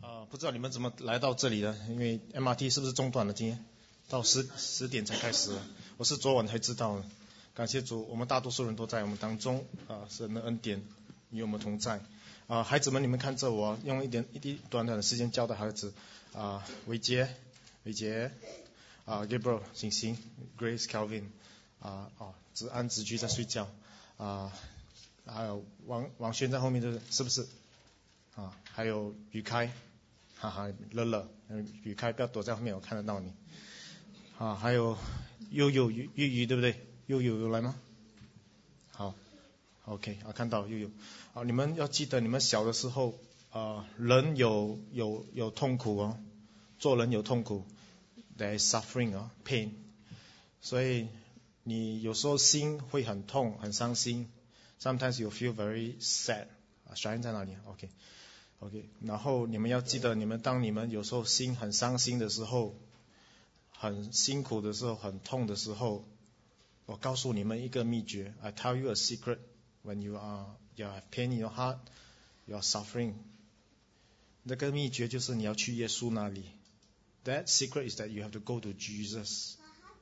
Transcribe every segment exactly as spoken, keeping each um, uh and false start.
啊，不知道你们怎么来到这里的？因为 M R T 是不是中断了？今天到十十点才开始，我是昨晚才知道的。感谢主，我们大多数人都在我们当中啊，神的恩典与我们同在啊。孩子们，你们看着我，用一点一滴短短的时间教导孩子啊，伟杰、伟杰啊 ，Gabriel、星星、Grace、Calvin 啊啊，子安、子居在睡觉啊，还有王王轩在后面，的是不是？啊，还有宇开。哈哈，乐乐，宇开不要躲在后面，我看得到你。啊，还有悠悠、玉玉，对不对？悠悠有来吗？好 ，OK， 啊，看到悠悠。啊，你们要记得，你们小的时候，啊，人有有有痛苦哦，做人有痛苦 ，there is suffering 啊 ，pain。所以你有时候心会很痛，很伤心。Sometimes you feel very sad。啊，小燕在哪里 ？OK。OK， 然后你们要记得，你们当你们有时候心很伤心的时候，很辛苦的时候，很痛的时候，我告诉你们一个秘诀 ，I tell you a secret. When you are you have pain in your heart, you are suffering. 那个秘诀就是你要去耶稣那里。That secret is that you have to go to Jesus.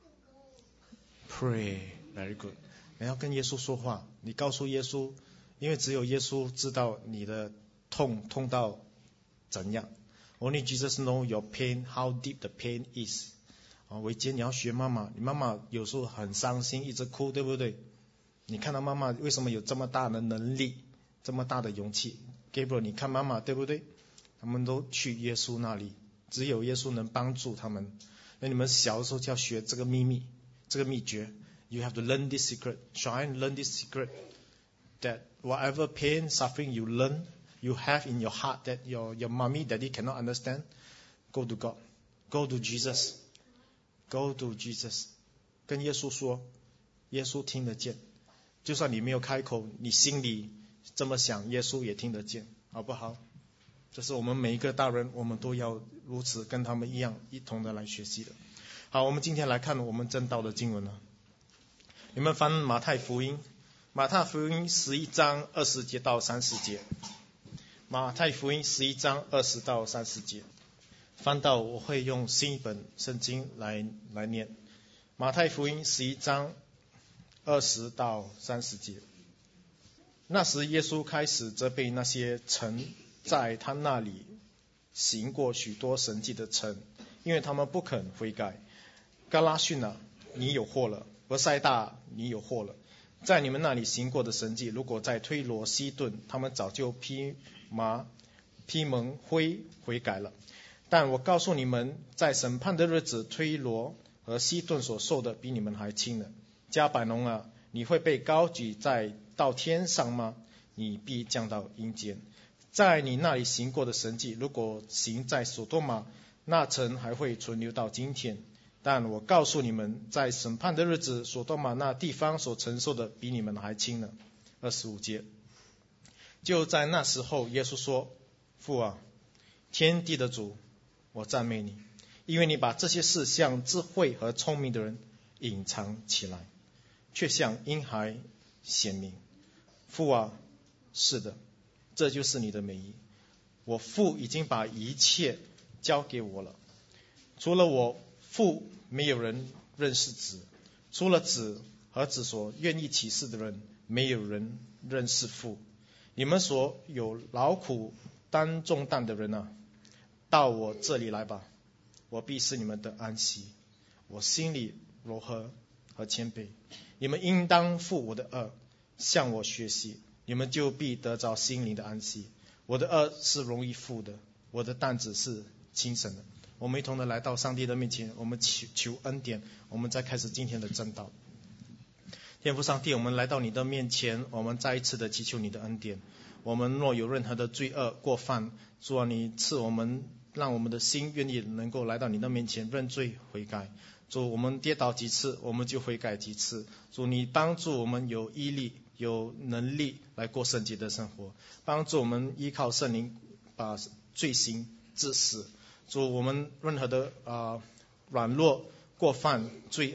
Pray, very good. 你要跟耶稣说话，你告诉耶稣，因为只有耶稣知道你的痛痛到怎样 ？Only Jesus know your pain, how deep the pain is. 啊，伟杰，你要学妈妈，你妈妈有时候很伤心，一直哭，对不对？你看到妈妈为什么有这么大的能力，这么大的勇气 ？Gabriel， 你看妈妈，对不对？他们都去耶稣那里，只有耶稣能帮助他们。那你们小的时候就要学这个秘密，这个秘诀。You have to learn this secret. Shine, learn this secret. That whatever pain, suffering you learn.You have in your heart that your your mommy, daddy cannot understand. Go to God. Go to Jesus. Go to Jesus. 跟耶稣说，耶稣听得见。就算你没有开口，你心里这么想，耶稣也听得见，好不好？这是我们每一个大人，我们都要如此跟他们一样，一同的来学习的。好，我们今天来看我们正道的经文了。你们翻马太福音，马太福音十一章二十节到三十节。马太福音十一章二十到三十节，翻到我会用新一本圣经来来念。马太福音十一章二十到三十节。那时耶稣开始责备那些曾在他那里行过许多神迹的城，因为他们不肯悔改。加拉逊啊，你有祸了；伯赛大，你有祸了。在你们那里行过的神迹，如果在推罗西顿，他们早就披麻披蒙灰悔改了。但我告诉你们，在审判的日子，推罗和西顿所受的比你们还轻呢。加百农啊，你会被高举在到天上吗？你必降到阴间。在你那里行过的神迹，如果行在所多玛，那城还会存留到今天。但我告诉你们，在审判的日子，所多玛那地方所承受的比你们还轻呢。二十五节。就在那时候，耶稣说：父啊，天地的主，我赞美你，因为你把这些事向智慧和聪明的人隐藏起来，却向婴孩显明。父啊，是的，这就是你的美意。我父已经把一切交给我了，除了我父，没有人认识子；除了子和子所愿意启示的人，没有人认识父。你们所有劳苦担重担的人啊，到我这里来吧，我必使你们得安息。我心里柔和和谦卑，你们应当负我的轭，向我学习，你们就必得着心灵的安息。我的轭是容易负的，我的担子是轻省的。我们一同的来到上帝的面前，我们求求恩典，我们再开始今天的正道。天父上帝，我们来到你的面前，我们再一次的祈求你的恩典。我们若有任何的罪恶过犯，主啊，你赐我们，让我们的心愿意能够来到你的面前认罪悔改。主，我们跌倒几次，我们就悔改几次。主，你帮助我们有毅力、有能力来过圣洁的生活，帮助我们依靠圣灵把罪行治死。主，我们任何的啊、呃、软弱、过犯、罪恶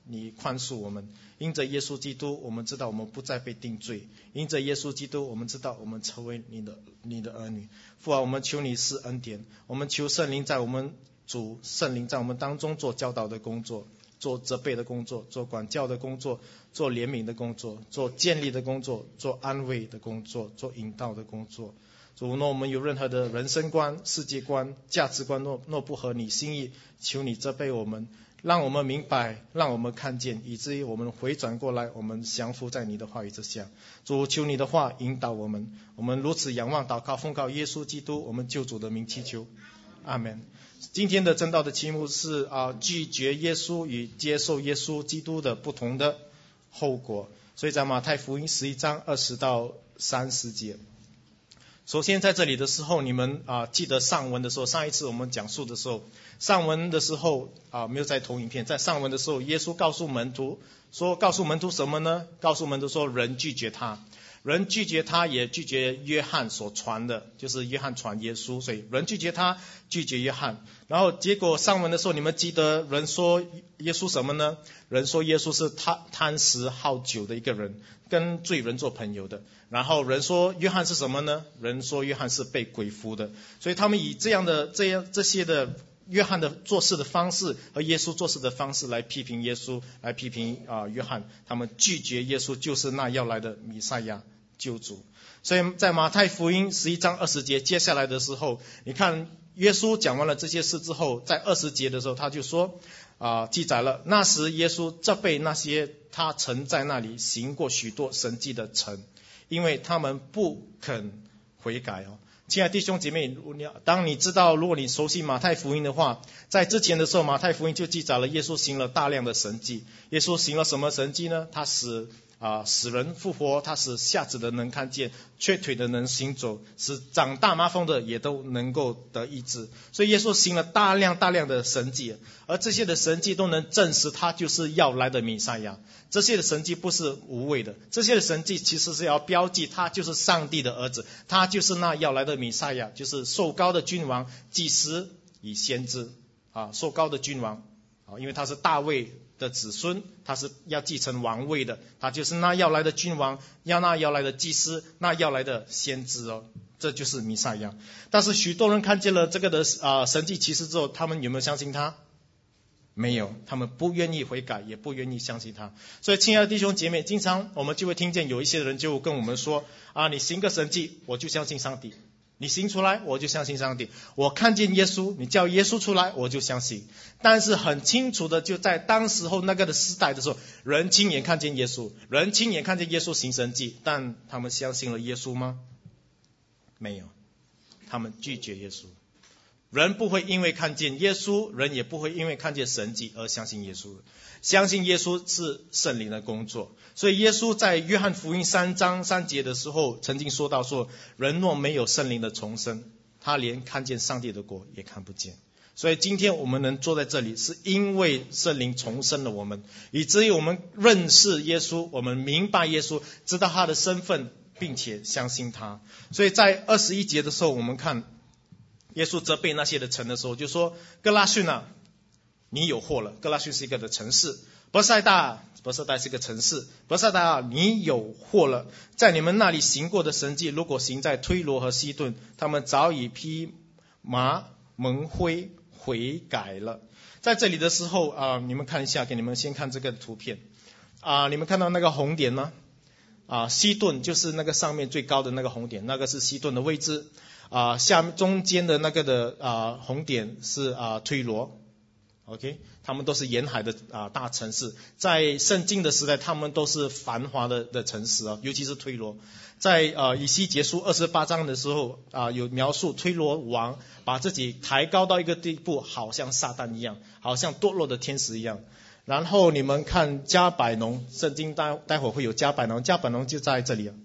你宽恕我们。因着耶稣基督，我们知道我们不再被定罪。因着耶稣基督，我们知道我们成为你的你的儿女。父啊，我们求你施恩典，我们求圣灵在我们主圣灵在我们当中做教导的工作，做责备的工作，做管教的工作，做怜悯的工作，做建立的工作，做安慰的工作，做引导的工作。主，若我们有任何的人生观、世界观、价值观若若不合你心意，求你责备我们，让我们明白，让我们看见，以至于我们回转过来，我们降服在你的话语之下。主，求你的话引导我们，我们如此仰望祷告，奉靠耶稣基督我们救主的名祈求，阿们。今天的正道的题目是啊，拒绝耶稣与接受耶稣基督的不同的后果。所以在马太福音十一章二十到三十节。首先在这里的时候，你们啊记得上文的时候，上一次我们讲述的时候，上文的时候啊没有在投影片，在上文的时候，耶稣告诉门徒说，告诉门徒什么呢？告诉门徒说，人拒绝他，人拒绝他，也拒绝约翰所传的，就是约翰传耶稣，所以人拒绝他，拒绝约翰。然后结果上文的时候，你们记得人说耶稣什么呢？人说耶稣是贪贪食好酒的一个人，跟罪人做朋友的。然后人说约翰是什么呢？人说约翰是被鬼附的。所以他们以这样的这样这些的约翰的做事的方式和耶稣做事的方式来批评耶稣，来批评啊、呃、约翰。他们拒绝耶稣就是那要来的弥赛亚救主。所以在马太福音十一章二十节接下来的时候，你看耶稣讲完了这些事之后，在二十节的时候他就说啊、呃，记载了那时耶稣责备那些他曾在那里行过许多神迹的城，因为他们不肯悔改哦。亲爱的弟兄姐妹，当你知道，如果你熟悉马太福音的话，在之前的时候，马太福音就记载了耶稣行了大量的神迹。耶稣行了什么神迹呢？他使啊死人复活，他使瞎子的能看见，瘸腿的能行走，使长大麻风的也都能够得医治。所以耶稣行了大量大量的神迹，而这些的神迹都能证实他就是要来的弥赛亚。这些的神迹不是无谓的，这些的神迹其实是要标记他就是上帝的儿子，他就是那要来的弥赛亚，就是受膏的君王，祭司与先知啊，受膏的君王啊，因为他是大卫的子孙，他是要继承王位的，他就是那要来的君王，要那要来的祭司，那要来的先知哦，这就是弥赛亚。但是许多人看见了这个的啊神迹奇事之后，他们有没有相信他？没有，他们不愿意悔改，也不愿意相信他。所以亲爱的弟兄姐妹，经常我们就会听见有一些人就跟我们说啊，你行个神迹我就相信上帝，你行出来我就相信上帝，我看见耶稣，你叫耶稣出来我就相信。但是很清楚的，就在当时候那个的时代的时候，人亲眼看见耶稣，人亲眼看见耶稣行神迹，但他们相信了耶稣吗？没有，他们拒绝耶稣。人不会因为看见耶稣，人也不会因为看见神迹而相信耶稣。相信耶稣是圣灵的工作。所以耶稣在约翰福音三章三节的时候曾经说到说，人若没有圣灵的重生，他连看见上帝的国也看不见。所以今天我们能坐在这里，是因为圣灵重生了我们，以至于我们认识耶稣，我们明白耶稣，知道他的身份，并且相信他。所以在二十一节的时候，我们看耶稣责备那些的城的时候，就说哥拉汛啊，你有祸了。哥拉汛是一个的城市，伯赛大，伯赛大是一个城市，伯赛大啊，你有祸了。在你们那里行过的神迹，如果行在推罗和西顿，他们早已披麻蒙灰悔改了。在这里的时候啊、呃，你们看一下，给你们先看这个图片啊、呃，你们看到那个红点吗？啊、呃，西顿就是那个上面最高的那个红点，那个是西顿的位置。啊、呃，下中间的那个的啊、呃、红点是啊、呃、推罗 ，OK， 他们都是沿海的啊、呃、大城市，在圣经的时代，他们都是繁华的的城市啊，尤其是推罗。在呃以西结书二十八章的时候啊、呃，有描述推罗王把自己抬高到一个地步，好像撒旦一样，好像堕落的天使一样。然后你们看加百农，圣经待待会会有加百农，加百农就在这里啊。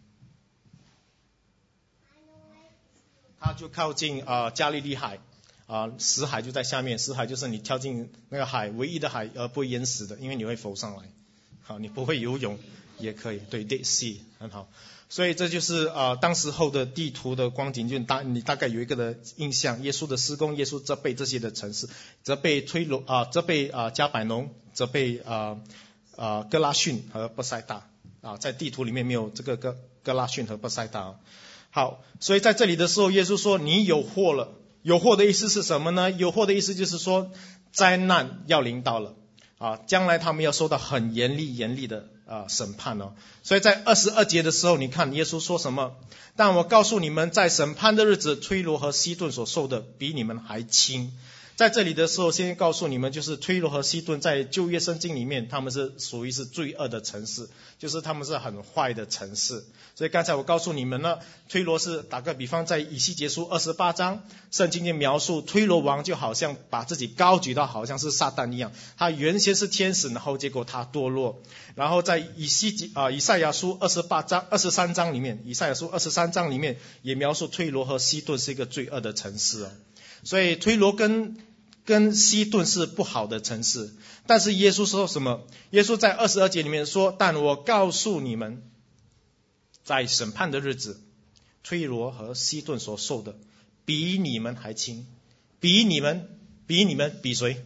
它就靠近啊、呃、加利利海啊、呃，死海就在下面，死海就是你跳进那个海唯一的海而不会淹死的，因为你会浮上来，好，你不会游泳， 也可以，对 Dead Sea 很好。所以这就是啊、呃、当时候的地图的光景，就大你大概有一个的印象。耶稣的施工，耶稣责备这些的城市，责备推罗啊，责备啊加百农，责备啊啊哥拉汛和伯赛大啊，在地图里面没有这个哥哥拉汛和伯赛大。好，所以在这里的时候，耶稣说你有祸了。有祸的意思是什么呢？有祸的意思就是说灾难要临到了啊，将来他们要受到很严厉严厉的啊审判哦。所以在二十二节的时候，你看耶稣说什么？但我告诉你们，在审判的日子，推罗和西顿所受的比你们还轻。在这里的时候，先告诉你们，就是推罗和西顿在旧约圣经里面，他们是属于是罪恶的城市，就是他们是很坏的城市。所以刚才我告诉你们呢，推罗是打个比方，在以西结书二十八章，圣经就描述推罗王就好像把自己高举到好像是撒旦一样，他原先是天使，然后结果他堕落。然后在以西啊、呃、以赛亚书二十八章二十三章里面，以赛亚书二十三章里面也描述推罗和西顿是一个罪恶的城市哦。所以推罗跟跟西顿是不好的城市，但是耶稣说什么？耶稣在二十二节里面说，但我告诉你们，在审判的日子，推罗和西顿所受的比你们还轻。比你们比你们比谁？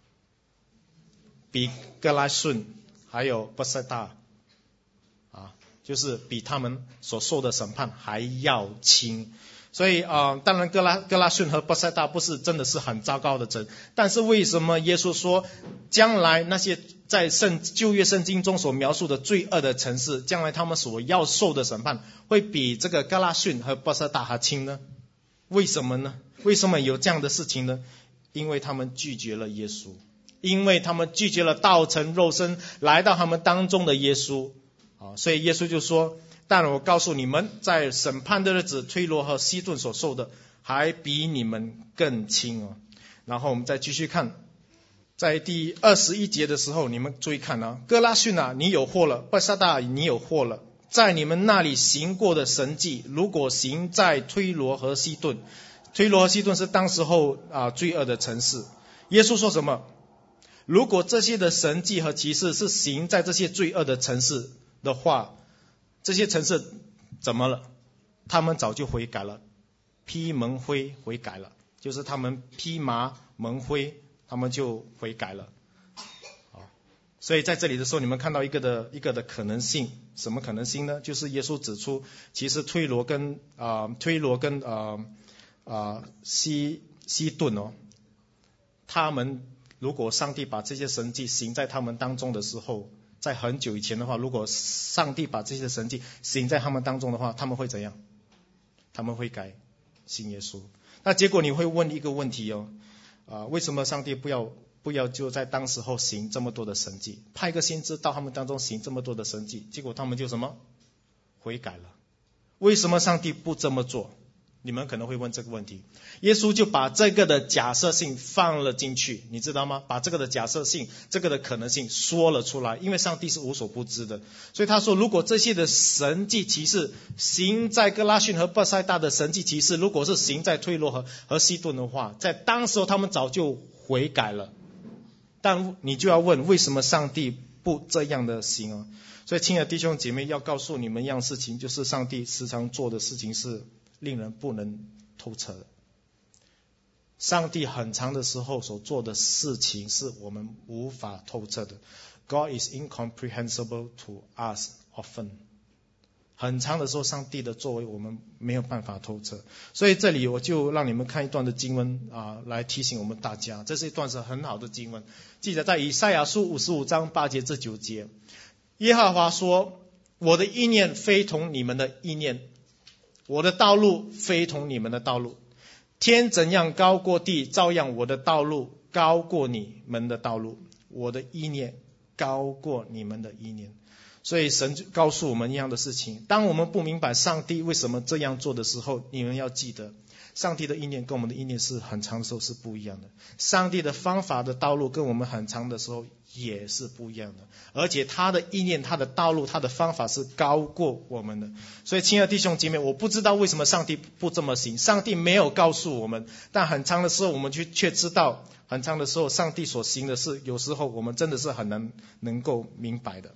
比哥拉汛还有伯赛大啊，就是比他们所受的审判还要轻。所以啊、呃，当然哥拉哥拉汛和伯赛大不是真的是很糟糕的城，但是为什么耶稣说将来那些在圣旧约圣经中所描述的罪恶的城市，将来他们所要受的审判会比这个哥拉汛和伯赛大还轻呢？为什么呢？为什么有这样的事情呢？因为他们拒绝了耶稣，因为他们拒绝了道成肉身来到他们当中的耶稣啊，所以耶稣就说，但我告诉你们，在审判的日子，推罗和西顿所受的还比你们更轻哦。然后我们再继续看，在第二十一节的时候，你们注意看啊，哥拉汛啊，你有祸了；伯赛大，你有祸了。在你们那里行过的神迹，如果行在推罗和西顿，推罗和西顿是当时候啊罪恶的城市。耶稣说什么？如果这些的神迹和奇事是行在这些罪恶的城市的话，这些城市怎么了？他们早就悔改了，披蒙灰悔改了，就是他们披麻蒙灰，他们就悔改了。所以在这里的时候，你们看到一个的一个的可能性，什么可能性呢？就是耶稣指出，其实推罗跟啊、呃、推罗跟啊啊、呃呃、西西顿哦，他们如果上帝把这些神迹行在他们当中的时候，在很久以前的话，如果上帝把这些神迹行在他们当中的话，他们会怎样？他们会改信耶稣。那结果你会问一个问题哦，啊、呃，为什么上帝不要不要就在当时候行这么多的神迹，派一个先知到他们当中行这么多的神迹，结果他们就什么悔改了？为什么上帝不这么做？你们可能会问这个问题，耶稣就把这个的假设性放了进去，你知道吗？把这个的假设性，这个的可能性说了出来，因为上帝是无所不知的。所以他说，如果这些的神迹奇事行在哥拉汛和伯赛大的神迹奇事，如果是行在推罗和和西顿的话，在当时候他们早就悔改了。但你就要问，为什么上帝不这样的行啊？所以亲爱的弟兄姐妹，要告诉你们一样事情，就是上帝时常做的事情是令人不能透彻的。上帝很长的时候所做的事情是我们无法透彻的。God is incomprehensible to us often。很长的时候，上帝的作为我们没有办法透彻。所以这里我就让你们看一段的经文啊，来提醒我们大家。这是一段是很好的经文，记载在以赛亚书五十五章八节至九节。耶和华说：我的意念非同你们的意念，我的道路非同你们的道路。天怎样高过地，照样我的道路高过你们的道路，我的意念高过你们的意念。所以神告诉我们一样的事情，当我们不明白上帝为什么这样做的时候，你们要记得，上帝的意念跟我们的意念是很长的时候是不一样的，上帝的方法的道路跟我们很长的时候也是不一样的，而且他的意念，他的道路，他的方法是高过我们的。所以亲爱的弟兄姐妹，我不知道为什么上帝不这么行，上帝没有告诉我们，但很长的时候我们却却知道，很长的时候上帝所行的事，有时候我们真的是很难能够明白的。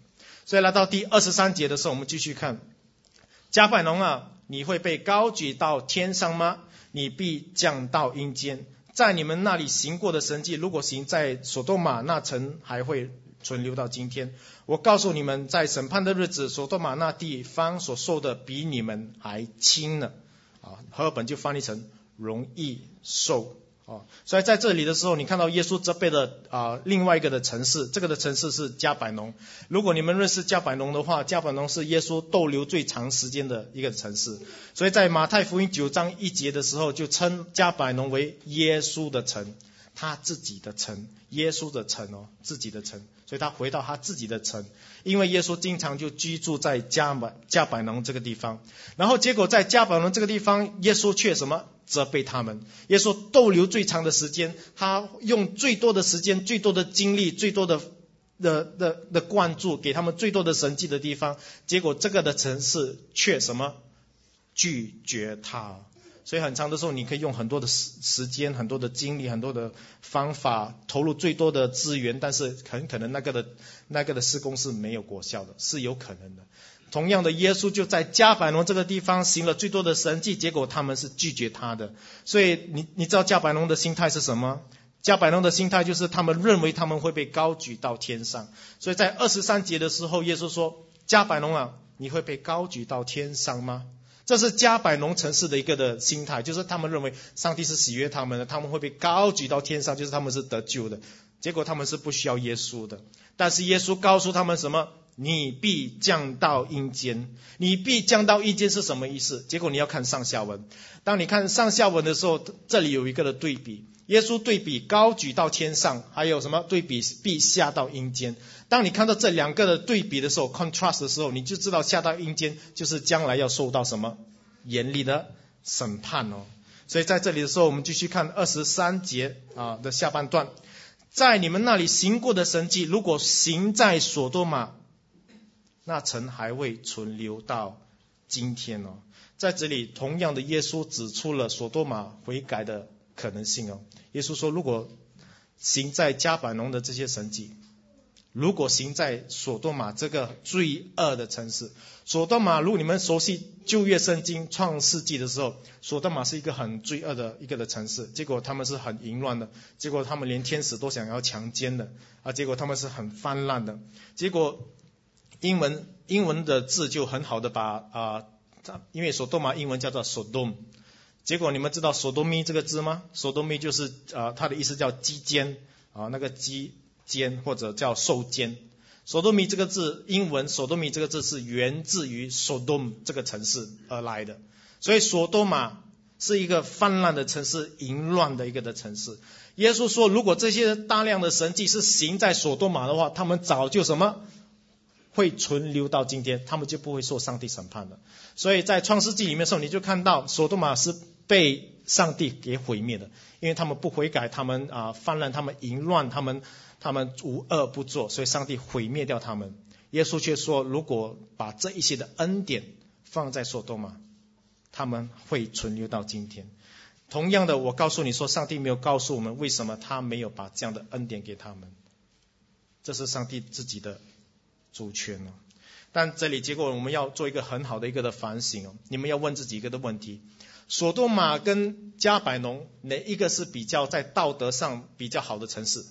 所以来到第二十三节的时候，我们继续看，迦百农啊，你会被高举到天上吗？你必降到阴间。在你们那里行过的神迹，如果行在所多玛，那城还会存留到今天。我告诉你们，在审判的日子，所多玛那地方所受的比你们还轻呢。啊，和合本就翻译成容易受。哦，所以在这里的时候，你看到耶稣责备了啊另外一个的城市，这个的城市是迦百农。如果你们认识迦百农的话，迦百农是耶稣逗留最长时间的一个城市。所以在马太福音九章一节的时候，就称迦百农为耶稣的城，他自己的城，耶稣的城哦，自己的城。所以他回到他自己的城，因为耶稣经常就居住在迦百迦百农这个地方。然后结果在迦百农这个地方，耶稣却什么？责备他们。耶稣逗留最长的时间，他用最多的时间、最多的精力、最多的的的的关注，给他们最多的神迹的地方。结果这个的城市却什么？拒绝他。所以很长的时候，你可以用很多的时间、很多的精力、很多的方法，投入最多的资源，但是很可能那个的那个的事工是没有果效的，是有可能的。同样的，耶稣就在迦百农这个地方行了最多的神迹，结果他们是拒绝他的。所以你你知道迦百农的心态是什么？迦百农的心态就是他们认为他们会被高举到天上。所以在二十三节的时候，耶稣说：迦百农啊，你会被高举到天上吗？这是迦百农城市的一个的心态，就是他们认为上帝是喜悦他们的，他们会被高举到天上，就是他们是得救的。结果他们是不需要耶稣的。但是耶稣告诉他们什么？你必降到阴间。你必降到阴间是什么意思？结果你要看上下文。当你看上下文的时候，这里有一个的对比。耶稣对比高举到天上，还有什么对比必下到阴间。当你看到这两个的对比的时候 contrast 的时候，你就知道下到阴间就是将来要受到什么严厉的审判哦。所以在这里的时候，我们继续看二十三节啊的下半段。在你们那里行过的神迹，如果行在所多玛，那城还会存留到今天哦。在这里同样的，耶稣指出了所多玛悔改的可能性哦。耶稣说，如果行在迦百农的这些神迹，如果行在所多玛这个罪恶的城市，所多玛，如果你们熟悉旧约圣经创世纪的时候，所多玛是一个很罪恶的一个的城市，结果他们是很淫乱的，结果他们连天使都想要强奸的啊，结果他们是很泛滥的，结果英文英文的字就很好的把啊，因为所多玛英文叫做 Sodom， 结果你们知道索多米这个字吗？索多米就是啊，它的意思叫鸡奸啊，那个鸡奸或者叫受奸。索多米这个字，英文索多米这个字是源自于 Sodom 这个城市而来的，所以索多玛是一个泛滥的城市，淫乱的一个的城市。耶稣说，如果这些大量的神迹是行在索多玛的话，他们早就什么会存留到今天，他们就不会受上帝审判了。所以在创世纪里面的时候，你就看到索多玛是被上帝给毁灭的，因为他们不悔改，他们啊泛滥，他们淫乱，他们他们无恶不作，所以上帝毁灭掉他们。耶稣却说，如果把这一些的恩典放在索多玛，他们会存留到今天。同样的，我告诉你说，上帝没有告诉我们为什么他没有把这样的恩典给他们，这是上帝自己的主权哦。但这里结果我们要做一个很好的一个的反省哦，你们要问自己一个的问题：索多玛跟迦百农哪一个是比较在道德上比较好的城市？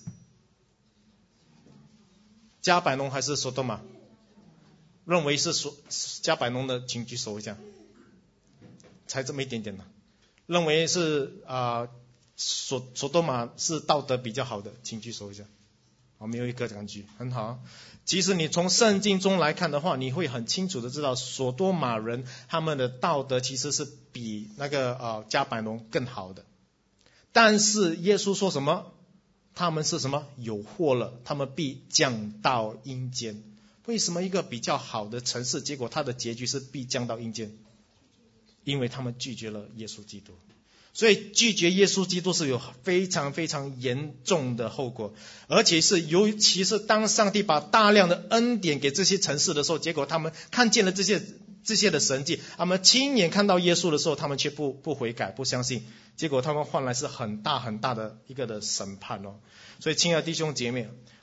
迦百农还是索多玛？认为是所迦百农的，请举手一下。才这么一点点呢。认为是啊、呃，索索多玛是道德比较好的，请举手一下。好，没有一个感觉，很好。其实你从圣经中来看的话，你会很清楚的知道，索多玛人他们的道德其实是比那个呃迦百农更好的。但是耶稣说什么？他们是什么？有祸了，他们必降到阴间。为什么一个比较好的城市，结果它的结局是必降到阴间？因为他们拒绝了耶稣基督。所以拒绝耶稣基督是有非常非常严重的后果，而且是尤其是当上帝把大量的恩典给这些城市的时候，结果他们看见了这些这些的神迹，他们亲眼看到耶稣的时候，他们却不不悔改不相信，结果他们换来是很大很大的一个的审判哦。所以亲爱的弟兄姐妹，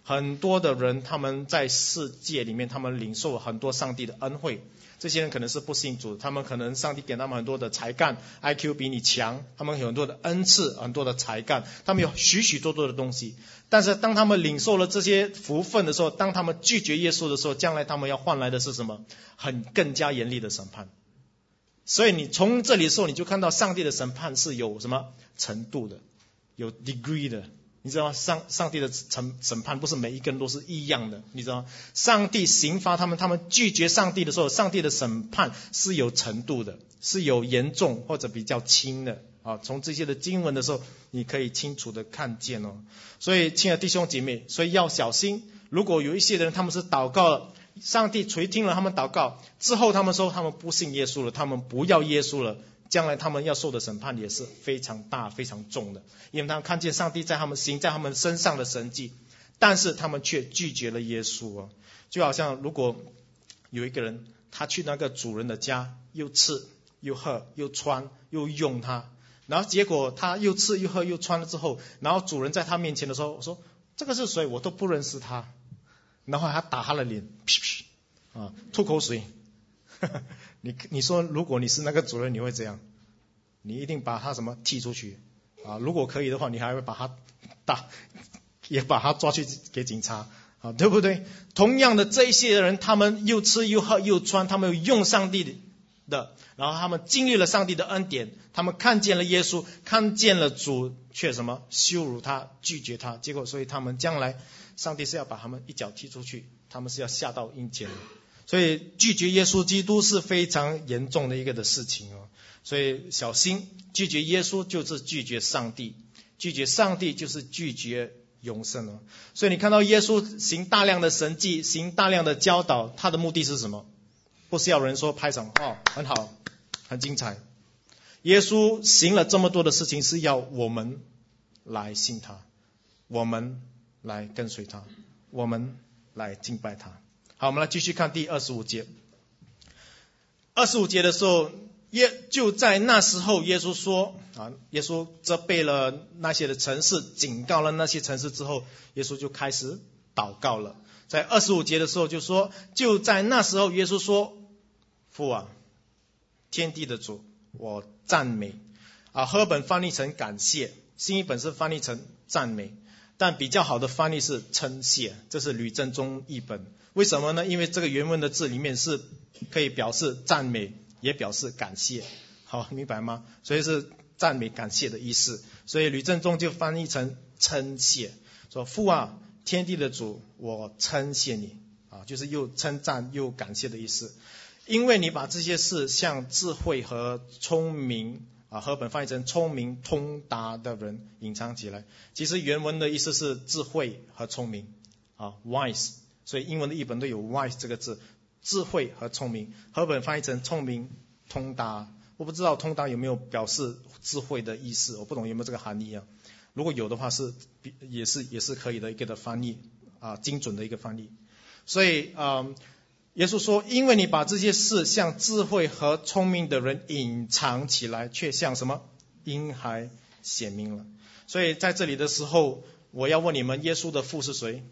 很多的人他们在世界里面，他们领受很多上帝的恩惠。这些人可能是不信主，他们可能上帝给他们很多的才干 ，I Q 比你强，他们有很多的恩赐，很多的才干，他们有许许多多的东西。但是当他们领受了这些福分的时候，当他们拒绝耶稣的时候，将来他们要换来的是什么？很更加严厉的审判。所以你从这里的时候，你就看到上帝的审判是有什么程度的，有 degree 的。你知道吗？上上帝的审审判不是每一个人都是一样的，你知道吗？上帝刑罚他们，他们拒绝上帝的时候，上帝的审判是有程度的，是有严重或者比较轻的啊。从这些的经文的时候，你可以清楚的看见哦。所以，亲爱的弟兄姐妹，所以要小心。如果有一些人他们是祷告了，上帝垂听了他们祷告之后，他们说他们不信耶稣了，他们不要耶稣了。将来他们要受的审判也是非常大非常重的，因为他们看见上帝在他们行在他们身上的神迹，但是他们却拒绝了耶稣哦。就好像如果有一个人他去那个主人的家，又吃又喝又穿又用他，然后结果他又吃又喝又穿了之后，然后主人在他面前的时候说这个是谁，我都不认识他，然后还打他的脸，噗噗啊，吐口水你你说如果你是那个主人，你会怎样？你一定把他什么踢出去啊？如果可以的话，你还会把他打，也把他抓去给警察啊，对不对？同样的，这一些人他们又吃又喝又穿，他们又用上帝的，然后他们经历了上帝的恩典，他们看见了耶稣，看见了主，却什么羞辱他，拒绝他，结果所以他们将来上帝是要把他们一脚踢出去，他们是要下到阴间的。所以拒绝耶稣基督是非常严重的一个的事情哦，所以小心，拒绝耶稣就是拒绝上帝，拒绝上帝就是拒绝永生哦。所以你看到耶稣行大量的神迹，行大量的教导，他的目的是什么？不是要人说拍掌哦，很好，很精彩。耶稣行了这么多的事情，是要我们来信他，我们来跟随他，我们来敬拜他。好，我们来继续看第二十五节。二十五节的时候，耶就在那时候，耶稣说啊，耶稣责备了那些的城市，警告了那些城市之后，耶稣就开始祷告了。在二十五节的时候就说，就在那时候，耶稣说：“父啊，天地的主，我赞美。”啊，和本翻译成感谢，新译本是翻译成赞美，但比较好的翻译是称谢，这是吕正中译本。为什么呢？因为这个原文的字里面是可以表示赞美，也表示感谢。好，明白吗？所以是赞美感谢的意思。所以吕正中就翻译成称谢，说父啊，天地的主，我称谢你啊，就是又称赞又感谢的意思。因为你把这些事向智慧和聪明啊，和本翻译成聪明通达的人隐藏起来。其实原文的意思是智慧和聪明啊 ，wise。所以英文的译本都有 wise 这个字，智慧和聪明，和本翻译成聪明通达。我不知道通达有没有表示智慧的意思，我不懂有没有这个含义啊？如果有的话是也是也是可以的一个的翻译啊，精准的一个翻译。所以啊、呃，耶稣说，因为你把这些事向智慧和聪明的人隐藏起来，却向什么婴孩显明了。所以在这里的时候，我要问你们，耶稣的父是谁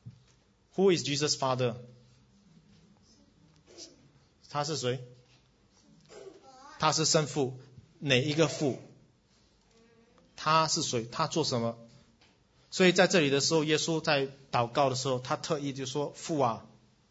？Who is Jesus' father? 他是谁？他是圣父。哪一个父？他是谁？他做什么？所以在这里的时候，耶稣在祷告的时候，他特意就说：父啊，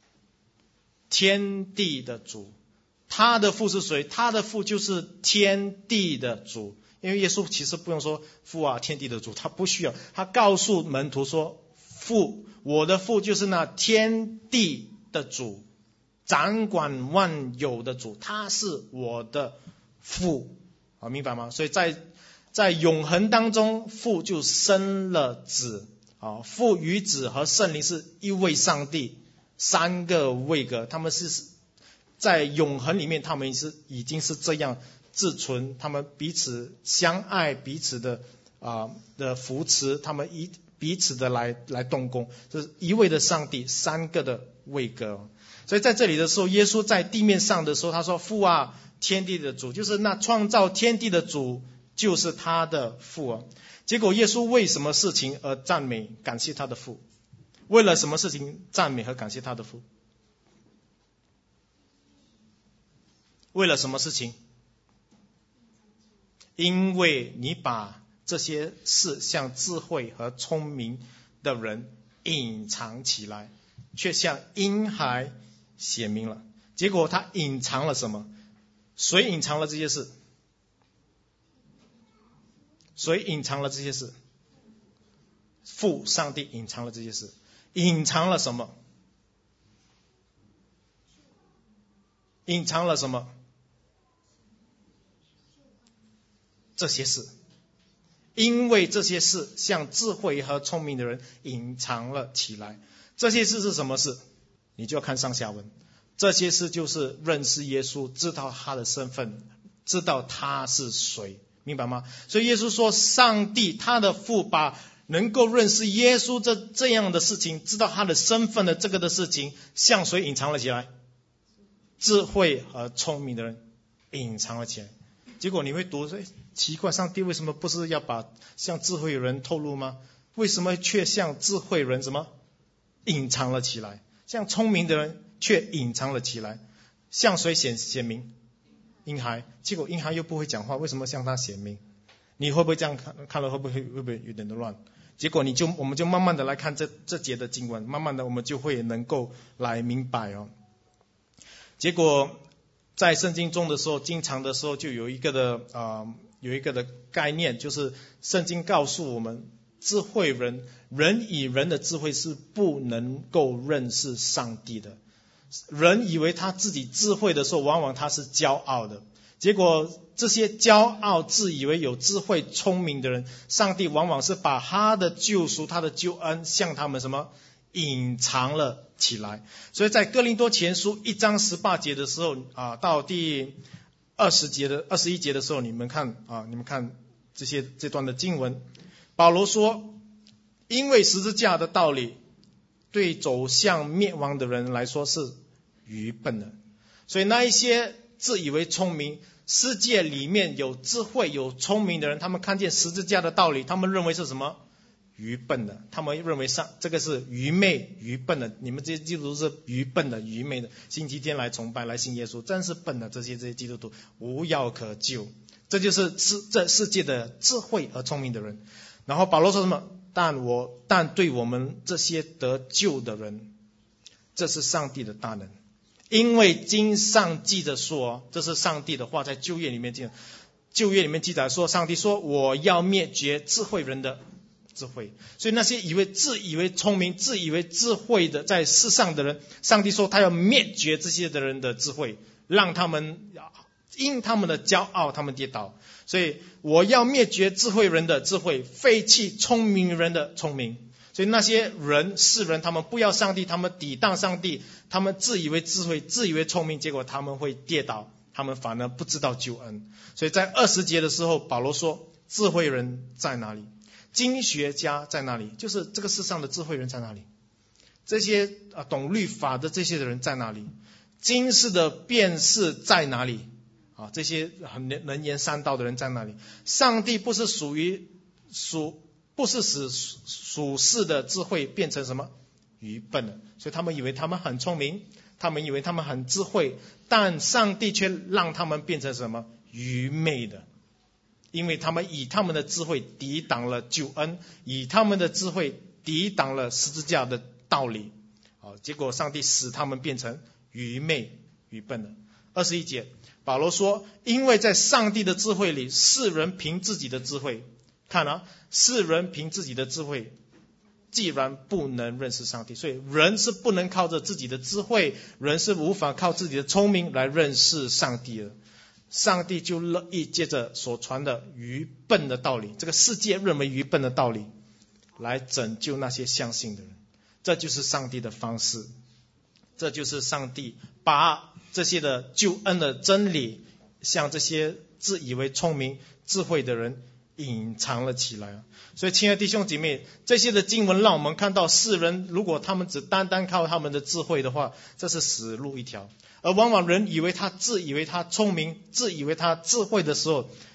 天地的主。他的父是谁？他的父就是天地的主。因为耶稣其实不用说父啊，天地的主，他不需要。他告诉门徒说：父，我的父就是那天地的主，掌管万有的主，他是我的父，好，明白吗？所以在在永恒当中，父就生了子，好，父与子和圣灵是一位上帝，三个位格，他们是在永恒里面，他们是已经是这样自存，他们彼此相爱，彼此的啊、呃、的扶持，他们一彼此的来来动工，这是一位的上帝，三个的位格。所以在这里的时候，耶稣在地面上的时候，他说：父啊，天地的主，就是那创造天地的主，就是他的父啊。结果耶稣为什么事情而赞美感谢他的父？ 为了什么事情赞美和感谢他的父？为了什么事情？因为你把这些事向智慧和聪明的人隐藏起来，却向婴孩显明了。结果他隐藏了什么？谁隐藏了这些事？谁隐藏了这些事？父上帝隐藏了这些事。隐藏了什么？隐藏了什么？这些事。因为这些事向智慧和聪明的人隐藏了起来。这些事是什么事？你就要看上下文。这些事就是认识耶稣，知道他的身份，知道他是谁，明白吗？所以耶稣说，上帝他的父把能够认识耶稣这这样的事情，知道他的身份的这个的事情，向谁隐藏了起来？智慧和聪明的人隐藏了起来。结果你会读说，奇怪，上帝为什么不是要把向智慧人透露吗？为什么却向智慧人什么隐藏了起来？向聪明的人却隐藏了起来。向谁显显明？婴孩。结果婴孩又不会讲话，为什么向他显明？你会不会这样看？看了会不会会不会有点乱？结果你就我们就慢慢的来看这这节的经文，慢慢的我们就会能够来明白哦。结果在圣经中的时候，经常的时候就有一个的啊、呃、有一个的概念，就是圣经告诉我们，智慧人人以人的智慧是不能够认识上帝的。人以为他自己智慧的时候，往往他是骄傲的。结果这些骄傲自以为有智慧聪明的人，上帝往往是把他的救赎他的救恩向他们什么隐藏了起来。所以在哥林多前书一章十八节的时候啊，到第二十节的二十一节的时候，你们看啊，你们看这些这段的经文，保罗说，因为十字架的道理对走向灭亡的人来说是愚笨的，所以那一些自以为聪明，世界里面有智慧有聪明的人，他们看见十字架的道理，他们认为是什么？愚笨的。他们认为上这个是愚昧愚笨的，你们这些基督徒是愚笨的愚昧的，星期天来崇拜来信耶稣真是笨的，这些这些基督徒无药可救。这就是世这世界的智慧和聪明的人。然后保罗说什么？但我但对我们这些得救的人，这是上帝的大能。因为经上记着说，这是上帝的话，在旧约里面记，旧约里面记载说，上帝说我要灭绝智慧人的智慧。所以那些以为自以为聪明自以为智慧的在世上的人，上帝说他要灭绝这些的人的智慧，让他们因他们的骄傲他们跌倒。所以我要灭绝智慧人的智慧，废弃聪明人的聪明。所以那些人世人，他们不要上帝，他们抵挡上帝，他们自以为智慧自以为聪明，结果他们会跌倒，他们反而不知道救恩。所以在二十节的时候，保罗说，智慧人在哪里？经学家在哪里？就是这个世上的智慧人在哪里？这些啊懂律法的这些的人在哪里？经世的辩士在哪里？啊，这些很能言善道的人在哪里？上帝不是属于属不是使属世的智慧变成什么愚笨的，所以他们以为他们很聪明，他们以为他们很智慧，但上帝却让他们变成什么愚昧的，因为他们以他们的智慧抵挡了救恩，以他们的智慧抵挡了十字架的道理，好，结果上帝使他们变成愚昧愚笨的。二十一节保罗说，因为在上帝的智慧里，世人凭自己的智慧，看啊，世人凭自己的智慧既然不能认识上帝，所以人是不能靠着自己的智慧，人是无法靠自己的聪明来认识上帝的。上帝就乐意借着所传的愚笨的道理，这个世界认为愚笨的道理，来拯救那些相信的人。这就是上帝的方式，这就是上帝把这些的救恩的真理向这些自以为聪明智慧的人隐藏了起来。所以亲爱的弟兄姐妹，这些的经文让我们看到，世人如果他们只单单靠他们的智慧的话，这是死路一条。而往往人以为他自以为他聪明自以为他智慧的时候，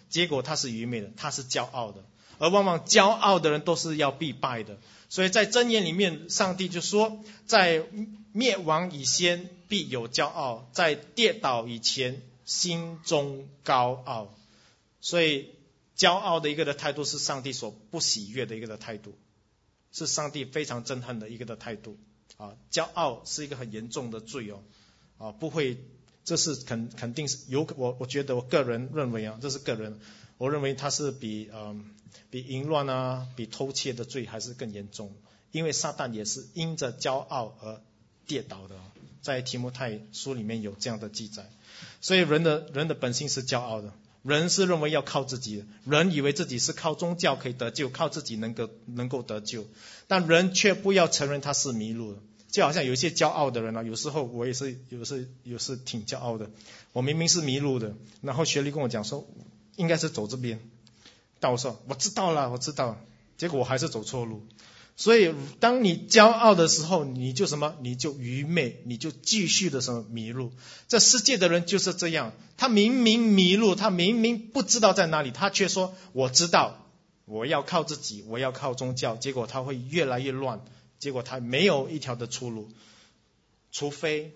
结果他是愚昧的，他是骄傲的，而往往骄傲的人都是要必败的。所以在箴言里面，上帝就说，在灭亡以先必有骄傲，在跌倒以前心中高傲。所以骄傲的一个的态度是上帝所不喜悦的一个的态度，是上帝非常憎恨的一个的态度啊！骄傲是一个很严重的罪哦，啊，不会，这是肯肯定是有我我觉得我个人认为啊，这是个人，我认为它是比嗯比淫乱啊，比偷窃的罪还是更严重，因为撒旦也是因着骄傲而跌倒的，在提摩太书里面有这样的记载。所以人的人的本性是骄傲的。人是认为要靠自己的，人以为自己是靠宗教可以得救，靠自己能够能够得救，但人却不要承认他是迷路的。就好像有一些骄傲的人啊，有时候我也是有时有时挺骄傲的，我明明是迷路的，然后学历跟我讲说应该是走这边，但我说我知道了我知道了，结果我还是走错路。所以当你骄傲的时候，你就什么？你就愚昧，你就继续的什么迷路。这世界的人就是这样，他明明迷路，他明明不知道在哪里，他却说我知道，我要靠自己，我要靠宗教，结果他会越来越乱，结果他没有一条的出路，除非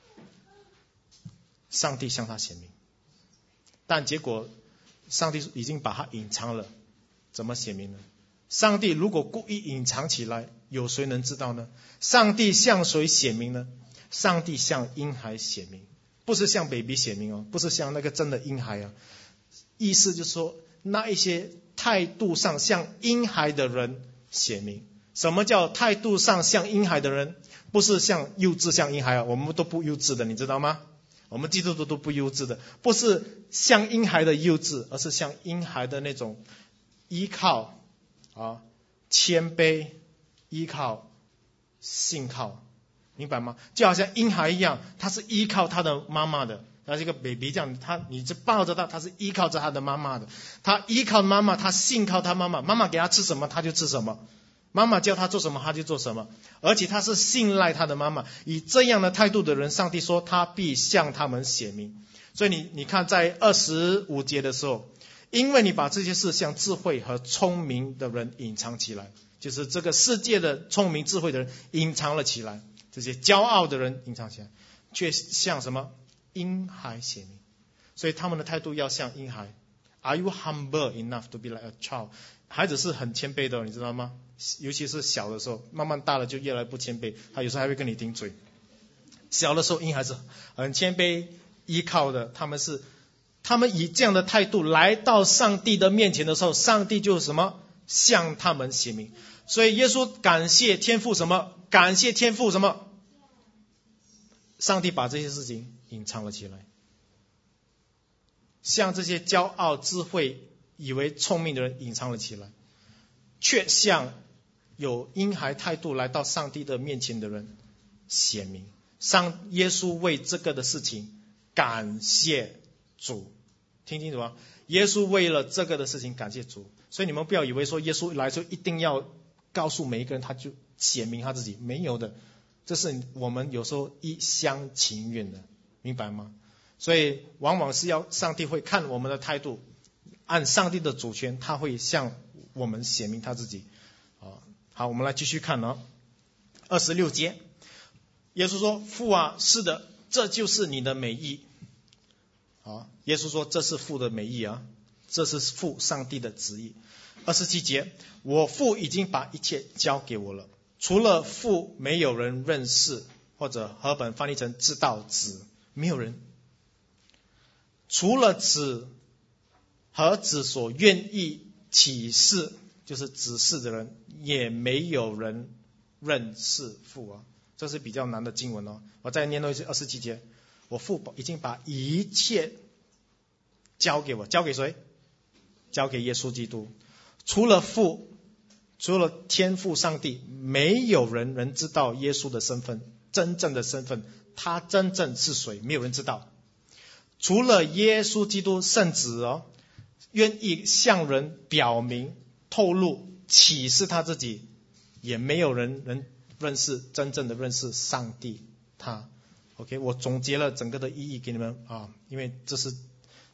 上帝向他显明。但结果上帝已经把他隐藏了，怎么显明呢？上帝如果故意隐藏起来，有谁能知道呢？上帝向谁显明呢？上帝向婴孩显明，不是向 baby 显明哦，不是向那个真的婴孩啊。意思就是说，那一些态度上像婴孩的人显明。什么叫态度上像婴孩的人？不是像幼稚像婴孩啊，我们都不幼稚的，你知道吗？我们基督徒都不幼稚的，不是像婴孩的幼稚，而是像婴孩的那种依靠啊，谦卑，依靠，信靠，明白吗？就好像婴孩一样，他是依靠他的妈妈的，他是一个 baby 这样，他你就抱着他，他是依靠着他的妈妈的，他依靠妈妈，他信靠他妈妈，妈妈给他吃什么他就吃什么，妈妈叫他做什么他就做什么，而且他是信赖他的妈妈。以这样的态度的人，上帝说他必向他们显明。所以你你看在二十五节的时候，因为你把这些事向智慧和聪明的人隐藏起来，就是这个世界的聪明智慧的人隐藏了起来，这些骄傲的人隐藏起来，却像什么婴孩显明。所以他们的态度要像婴孩。 Are you humble enough to be like a child？ 孩子是很谦卑的，你知道吗？尤其是小的时候，慢慢大了就越来越不谦卑，他有时候还会跟你顶嘴。小的时候婴孩是很谦卑依靠的，他们是他们以这样的态度来到上帝的面前的时候，上帝就什么向他们显明。所以耶稣感谢天父什么？感谢天父什么？上帝把这些事情隐藏了起来，向这些骄傲智慧以为聪明的人隐藏了起来，却向有婴孩态度来到上帝的面前的人显明。上耶稣为这个的事情感谢主，听清楚吗？耶稣为了这个的事情感谢主。所以你们不要以为说耶稣来说一定要告诉每一个人他就显明他自己，没有的，这是我们有时候一厢情愿的，明白吗？所以往往是要上帝会看我们的态度，按上帝的主权，他会向我们显明他自己。好，我们来继续看哦，二十六节，耶稣说：“父啊，是的，这就是你的美意。”好，耶稣说这是父的美意啊，这是父上帝的旨意。二十七节，我父已经把一切交给我了，除了父没有人认识，或者和本翻译成知道子，没有人。除了子和子所愿意启示，就是指示的人，也没有人认识父啊。这是比较难的经文哦。我再念多一次二十七节，我父已经把一切交给我，交给谁？交给耶稣基督。除了父，除了天父上帝，没有人能知道耶稣的身份，真正的身份，他真正是谁，没有人知道。除了耶稣基督圣子哦，愿意向人表明、透露、启示他自己，也没有人能认识真正的认识上帝他。OK， 我总结了整个的意义给你们啊，因为这是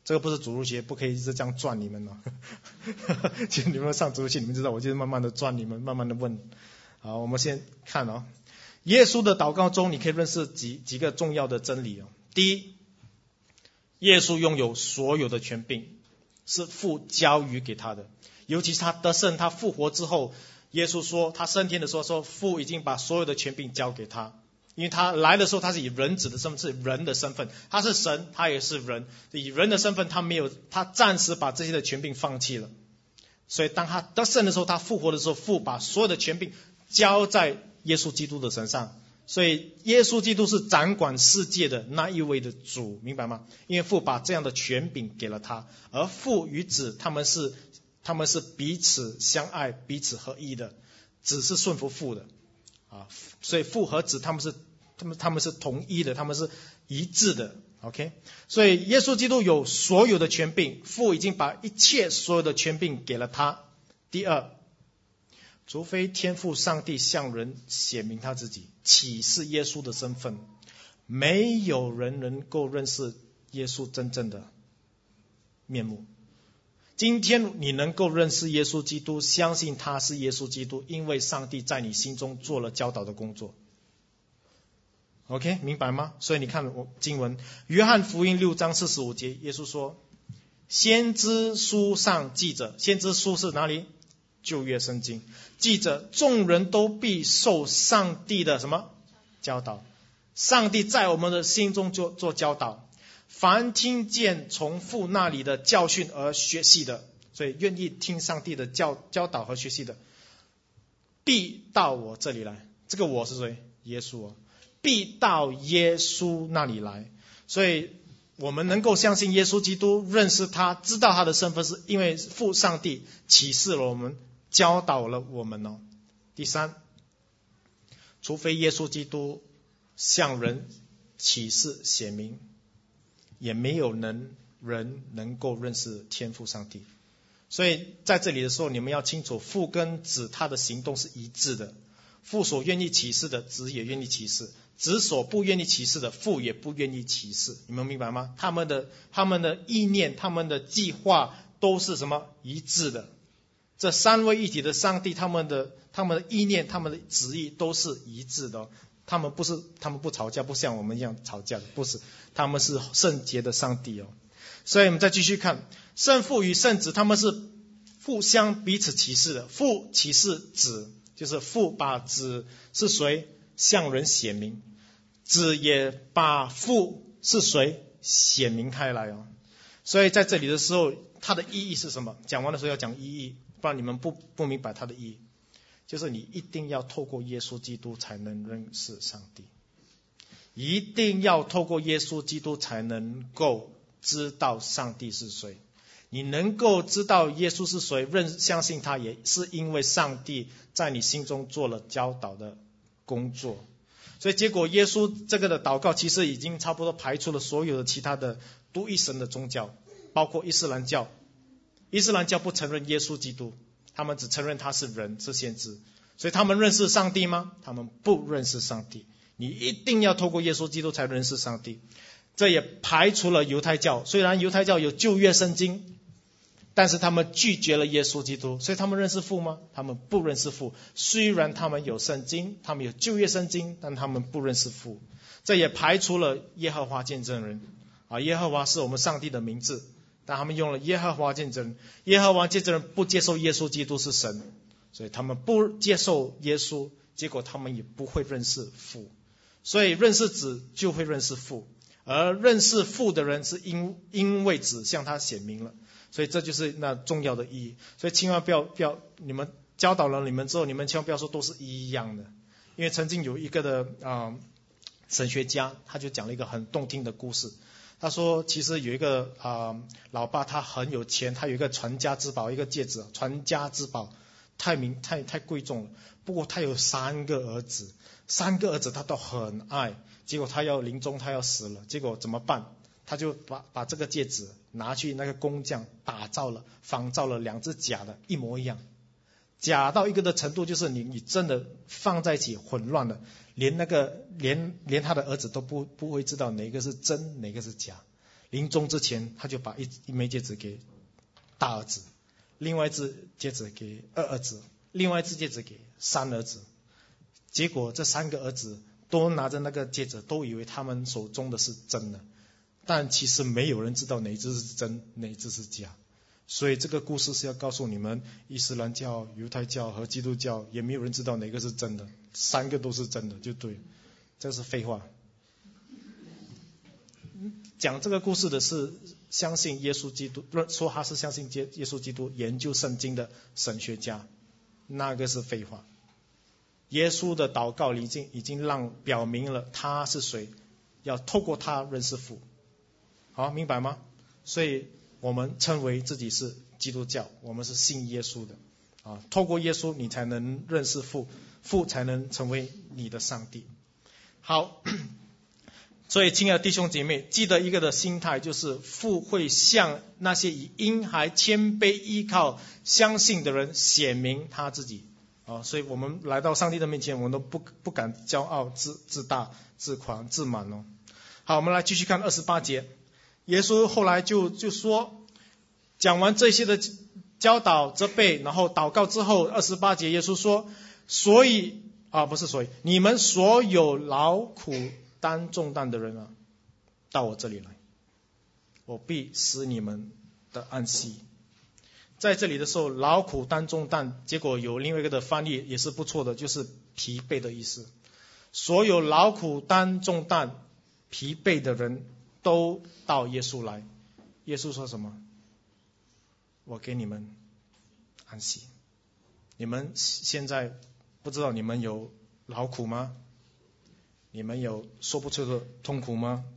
这个不是主日学，不可以一直这样转你们哦。其实你们上主日学，你们知道，我就是慢慢的转你们，慢慢的问。好，我们先看哦，耶稣的祷告中，你可以认识几几个重要的真理哦。第一，耶稣拥有所有的权柄，是父交予给他的。尤其是他得胜，他复活之后，耶稣说他升天的时候说，父已经把所有的权柄交给他。因为他来的时候，他是以人子的身份，是人的身份，他是神，他也是人，以人的身份，他没有，他暂时把这些的权柄放弃了。所以当他得胜的时候，他复活的时候，父把所有的权柄交在耶稣基督的身上。所以耶稣基督是掌管世界的那一位的主，明白吗？因为父把这样的权柄给了他，而父与子他们是他们是彼此相爱，彼此合一的，子是顺服父的啊，所以父和子他们是他们他们是同一的，他们是一致的。OK， 所以耶稣基督有所有的权柄，父已经把一切所有的权柄给了他。第二，除非天父上帝向人显明他自己，启示耶稣的身份，没有人能够认识耶稣真正的面目。今天你能够认识耶稣基督，相信他是耶稣基督，因为上帝在你心中做了教导的工作。OK， 明白吗？所以你看我经文，约翰福音六章四十五节，耶稣说，先知书上记着，先知书是哪里？旧约圣经，记着众人都必受上帝的什么教导，上帝在我们的心中做做教导。凡听见从父那里的教训而学习的，所以愿意听上帝的教教导和学习的，必到我这里来。这个我是谁？耶稣啊，必到耶稣那里来。所以我们能够相信耶稣基督，认识他，知道他的身份，是因为父上帝启示了我们，教导了我们哦。第三，除非耶稣基督向人启示显明，也没有能人能够认识天父上帝。所以在这里的时候，你们要清楚，父跟子他的行动是一致的。父所愿意启示的，子也愿意启示；子所不愿意启示的，父也不愿意启示。你们明白吗？他们的他们的意念，他们的计划都是什么？一致的。这三位一体的上帝，他们的他们的意念，他们的旨意都是一致的哦。他们不是，他们不吵架，不像我们一样吵架的，不是，他们是圣洁的上帝哦。所以我们再继续看，圣父与圣子，他们是互相彼此启示的。父启示子，就是父把子是谁向人显明，子也把父是谁显明开来哦。所以在这里的时候，它的意义是什么？讲完的时候要讲意义，不然你们不不明白它的意义。就是你一定要透过耶稣基督才能认识上帝，一定要透过耶稣基督才能够知道上帝是谁。你能够知道耶稣是谁，认相信他，也是因为上帝在你心中做了教导的工作。所以结果耶稣这个的祷告其实已经差不多排除了所有的其他的独一神的宗教，包括伊斯兰教。伊斯兰教不承认耶稣基督，他们只承认他是人，是先知。所以他们认识上帝吗？他们不认识上帝。你一定要透过耶稣基督才认识上帝。这也排除了犹太教，虽然犹太教有旧约圣经，但是他们拒绝了耶稣基督。所以他们认识父吗？他们不认识父。虽然他们有圣经，他们有旧约圣经，但他们不认识父。这也排除了耶和华见证人啊，耶和华是我们上帝的名字，但他们用了耶和华见证人。耶和华见证人不接受耶稣基督是神，所以他们不接受耶稣，结果他们也不会认识父。所以认识子就会认识父，而认识父的人是因因为子向他显明了。所以这就是那重要的意义。所以千万不要不要，你们教导了你们之后，你们千万不要说都是一样的。因为曾经有一个的啊、呃、神学家，他就讲了一个很动听的故事。他说其实有一个啊、呃、老爸，他很有钱，他有一个传家之宝，一个戒指，传家之宝太名太太贵重了。不过他有三个儿子，三个儿子他都很爱，结果他要临终他要死了，结果怎么办？他就把把这个戒指拿去那个工匠打造了仿造了两只假的，一模一样，假到一个的程度，就是你你真的放在一起混乱了，连那个连连他的儿子都不不会知道哪个是真哪个是假。 临终之前，他就把一一枚戒指给大儿子，另外一只戒指给二儿子，另外一只戒指给三儿子。结果这三个儿子都拿着那个戒指，都以为他们手中的是真的，但其实没有人知道哪一只是真，哪一只是假。所以这个故事是要告诉你们，伊斯兰教、犹太教和基督教也没有人知道哪个是真的，三个都是真的就对了，这是废话。讲这个故事的是相信耶稣基督，说他是相信耶稣基督研究圣经的神学家，那个是废话。耶稣的祷告已经已经让表明了他是谁，要透过他认识父。好，明白吗？所以我们称为自己是基督教，我们是信耶稣的啊，透过耶稣你才能认识父，父才能成为你的上帝。好，所以亲爱的弟兄姐妹，记得一个的心态，就是父会向那些以婴孩谦卑依靠相信的人显明他自己啊。所以我们来到上帝的面前，我们都不不敢骄傲、自自大、自狂、自满哦。好，我们来继续看二十八节。耶稣后来就就说，讲完这些的教导、责备，然后祷告之后，二十八节耶稣说，所以啊不是所以，你们所有劳苦担重担的人啊，到我这里来，我必使你们的安息。在这里的时候，劳苦担重担，结果有另外一个的翻译也是不错的，就是疲惫的意思。所有劳苦担重担、疲惫的人都到耶稣来。耶稣说什么？我给你们安息。你们现在不知道你们有劳苦吗？你们有说不出的痛苦吗？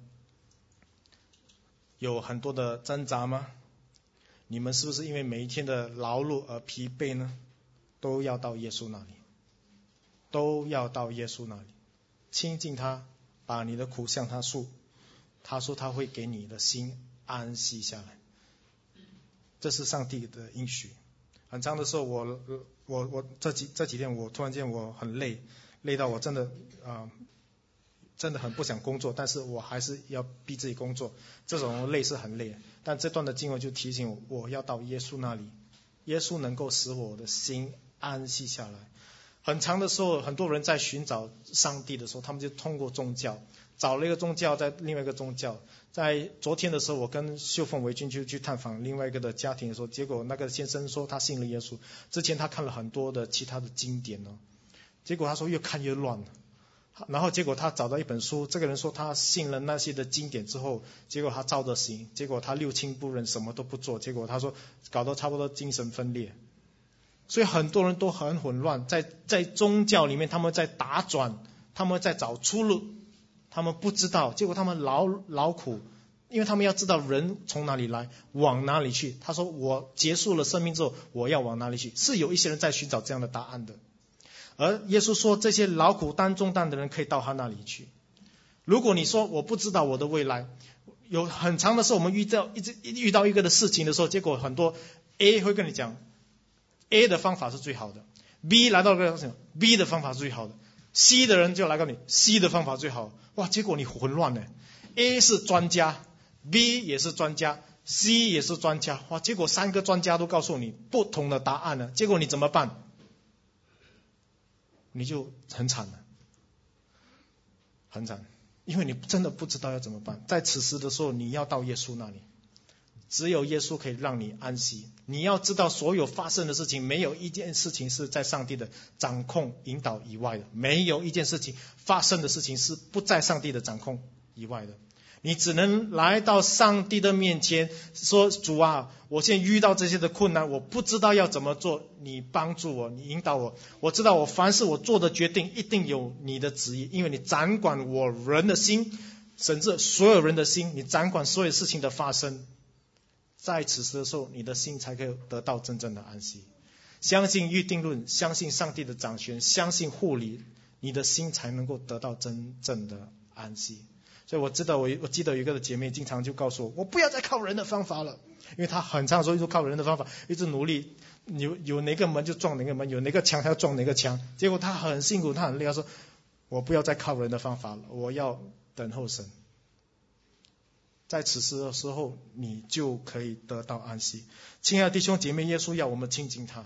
有很多的挣扎吗？你们是不是因为每一天的劳碌而疲惫呢？都要到耶稣那里，都要到耶稣那里，亲近他，把你的苦向他诉。他说他会给你的心安息下来，这是上帝的应许。很长的时候，我我我这几这几天，我突然间我很累，累到我真的啊、呃，真的很不想工作，但是我还是要逼自己工作。这种累是很累，但这段的经文就提醒我，我要到耶稣那里，耶稣能够使我的心安息下来。很长的时候，很多人在寻找上帝的时候，他们就通过宗教，找了一个宗教，在另外一个宗教。在昨天的时候，我跟秀凤维军就去探访另外一个的家庭的时候，结果那个先生说他信了耶稣，之前他看了很多的其他的经典哦，结果他说越看越乱了。然后结果他找到一本书，这个人说他信了那些的经典之后，结果他照着行，结果他六亲不认，什么都不做，结果他说搞得差不多精神分裂。所以很多人都很混乱，在在宗教里面他们在打转，他们在找出路，他们不知道，结果他们劳劳苦，因为他们要知道人从哪里来，往哪里去。他说我结束了生命之后，我要往哪里去？是有一些人在寻找这样的答案的。而耶稣说，这些劳苦担重担的人可以到他那里去。如果你说我不知道我的未来，有很长的时候我们遇到一直遇到一个的事情的时候，结果很多 A 会跟你讲 A 的方法是最好的， B 来到这个 B 的方法是最好的， C 的人就来告诉你 C 的方法最好。哇，结果你混乱了， A 是专家， B 也是专家， C 也是专家，哇，结果三个专家都告诉你不同的答案了，结果你怎么办？你就很惨了，很惨，因为你真的不知道要怎么办。在此时的时候，你要到耶稣那里，只有耶稣可以让你安息。你要知道，所有发生的事情，没有一件事情是在上帝的掌控引导以外的，没有一件事情发生的事情是不在上帝的掌控以外的。你只能来到上帝的面前，说主啊，我现在遇到这些的困难，我不知道要怎么做，你帮助我，你引导我。我知道我凡是我做的决定一定有你的旨意，因为你掌管我人的心，甚至所有人的心，你掌管所有事情的发生。在此时的时候，你的心才可以得到真正的安息。相信预定论，相信上帝的掌权，相信护理，你的心才能够得到真正的安息。所以我知道，我我记得有一个姐妹经常就告诉我，我不要再靠人的方法了，因为她很长时候一直靠人的方法，一直努力，有有哪个门就撞哪个门，有哪个墙她要撞哪个墙，结果她很辛苦，她很累，她说我不要再靠人的方法了，我要等候神。 在此时的时候，你就可以得到安息。亲爱的弟兄姐妹，耶稣要我们亲近他，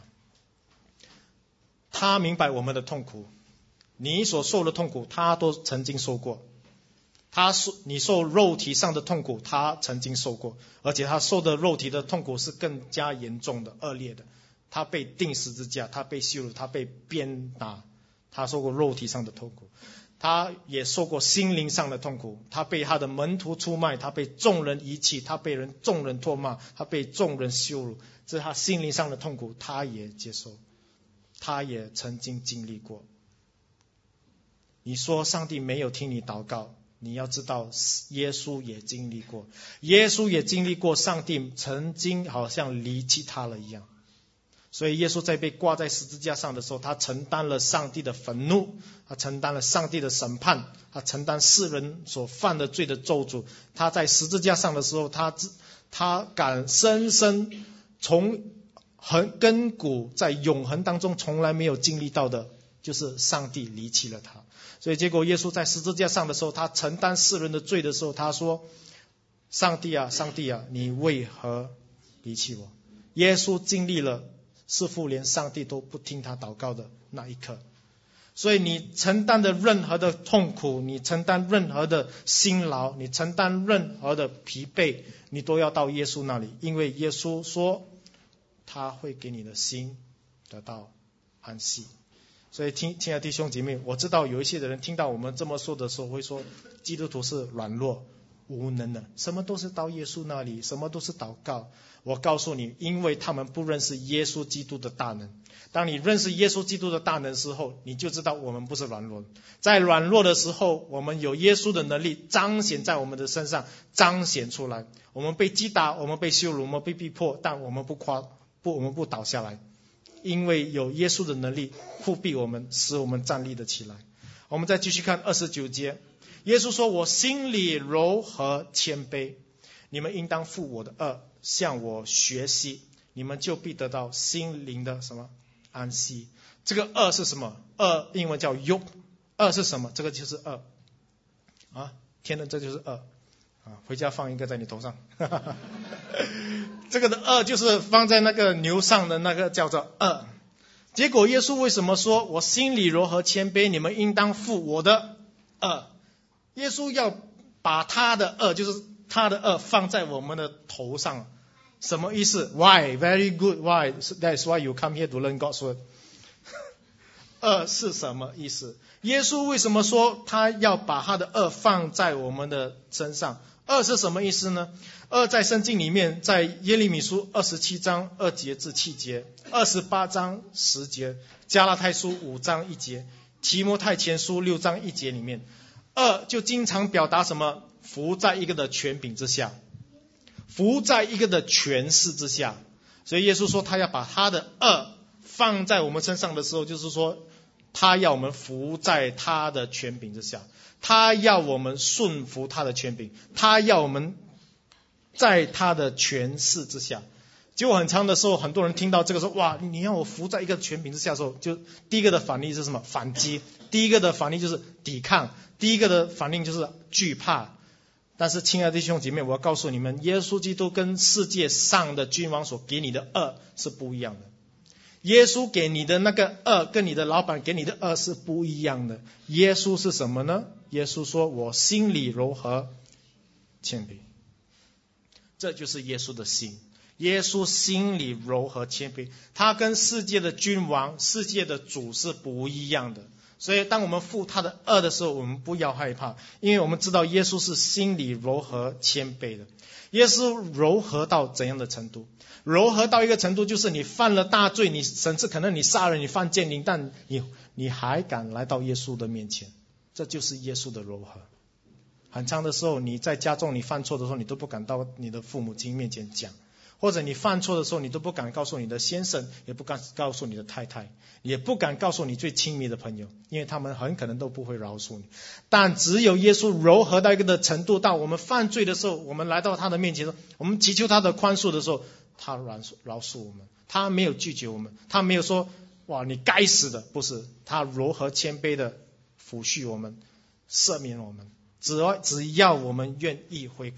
他明白我们的痛苦，你所受的痛苦，他都曾经受过。他受你受肉体上的痛苦，他曾经受过，而且他受的肉体的痛苦是更加严重的、恶劣的。他被钉十字架，他被羞辱，他被鞭打，他受过肉体上的痛苦。他也受过心灵上的痛苦，他被他的门徒出卖，他被众人遗弃，他被人众人唾骂，他被众人羞辱，这是他心灵上的痛苦，他也接受，他也曾经经历过。你说上帝没有听你祷告，你要知道耶稣也经历过，耶稣也经历过上帝曾经好像离弃他了一样。所以耶稣在被挂在十字架上的时候，他承担了上帝的愤怒，他承担了上帝的审判，他承担世人所犯的罪的咒诅。他在十字架上的时候，他他敢深深从恒根骨在永恒当中从来没有经历到的，就是上帝离弃了他。所以结果耶稣在十字架上的时候，他承担世人的罪的时候，他说：上帝啊，上帝啊，你为何离弃我？耶稣经历了似乎连上帝都不听他祷告的那一刻。所以你承担的任何的痛苦，你承担任何的辛劳，你承担任何的疲惫，你都要到耶稣那里，因为耶稣说他会给你的心得到安息。所以听亲爱的弟兄姐妹，我知道有一些的人听到我们这么说的时候会说，基督徒是软弱无能的，什么都是到耶稣那里，什么都是祷告。我告诉你，因为他们不认识耶稣基督的大能。当你认识耶稣基督的大能的时候，你就知道我们不是软弱。在软弱的时候，我们有耶稣的能力彰显在我们的身上，彰显出来。我们被击打，我们被羞辱，我们被逼迫，但我们不夸不我们不倒下来，因为有耶稣的能力护庇我们，使我们站立得起来。我们再继续看二十九节，耶稣说：我心里柔和谦卑，你们应当负我的恶，向我学习，你们就必得到心灵的什么安息。这个恶是什么？恶英文叫 yoke， 恶是什么？这个就是恶啊！天哪，这就是恶啊！回家放一个在你头上。这个的恶就是放在那个牛上的那个叫做恶。结果耶稣为什么说我心里柔和谦卑，你们应当负我的恶？耶稣要把他的恶，就是他的恶放在我们的头上。什么意思？ Why? Very good. Why? That's why you come here to learn God's word. 恶是什么意思？耶稣为什么说他要把他的恶放在我们的身上？恶是什么意思呢？恶在圣经里面，在耶利米书二十七章二节至七节，二十八章十节，加拉太书五章一节，提摩太前书六章一节里面，恶就经常表达什么？服在一个的权柄之下，服在一个的权势之下。所以耶稣说他要把他的恶放在我们身上的时候，就是说他要我们服在他的权柄之下，他要我们顺服他的权柄，他要我们在他的权势之下。结果很长的时候，很多人听到这个说，哇，你要我服在一个权柄之下的时候，就第一个的反应是什么？反击。第一个的反应就是抵抗，第一个的反应就是惧怕。但是亲爱的弟兄姐妹，我要告诉你们，耶稣基督跟世界上的君王所给你的恶是不一样的。耶稣给你的那个恶跟你的老板给你的恶是不一样的。耶稣是什么呢？耶稣说我心里柔和谦卑，这就是耶稣的心。耶稣心里柔和谦卑，他跟世界的君王、世界的主是不一样的。所以当我们负他的恶的时候，我们不要害怕，因为我们知道耶稣是心里柔和谦卑的。耶稣柔和到怎样的程度？柔和到一个程度，就是你犯了大罪，你甚至可能你杀人，你犯奸淫，但你你还敢来到耶稣的面前，这就是耶稣的柔和。很长的时候，你在家中你犯错的时候，你都不敢到你的父母亲面前讲，或者你犯错的时候，你都不敢告诉你的先生，也不敢告诉你的太太，也不敢告诉你最亲密的朋友，因为他们很可能都不会饶恕你。但只有耶稣柔和到一个的程度，到我们犯罪的时候，我们来到他的面前，我们祈求他的宽恕的时候，他饶恕我们，他没有拒绝我们，他没有说哇你该死的，不是，他柔和谦卑的抚恤我们，赦免我们，只要只要我们愿意悔改，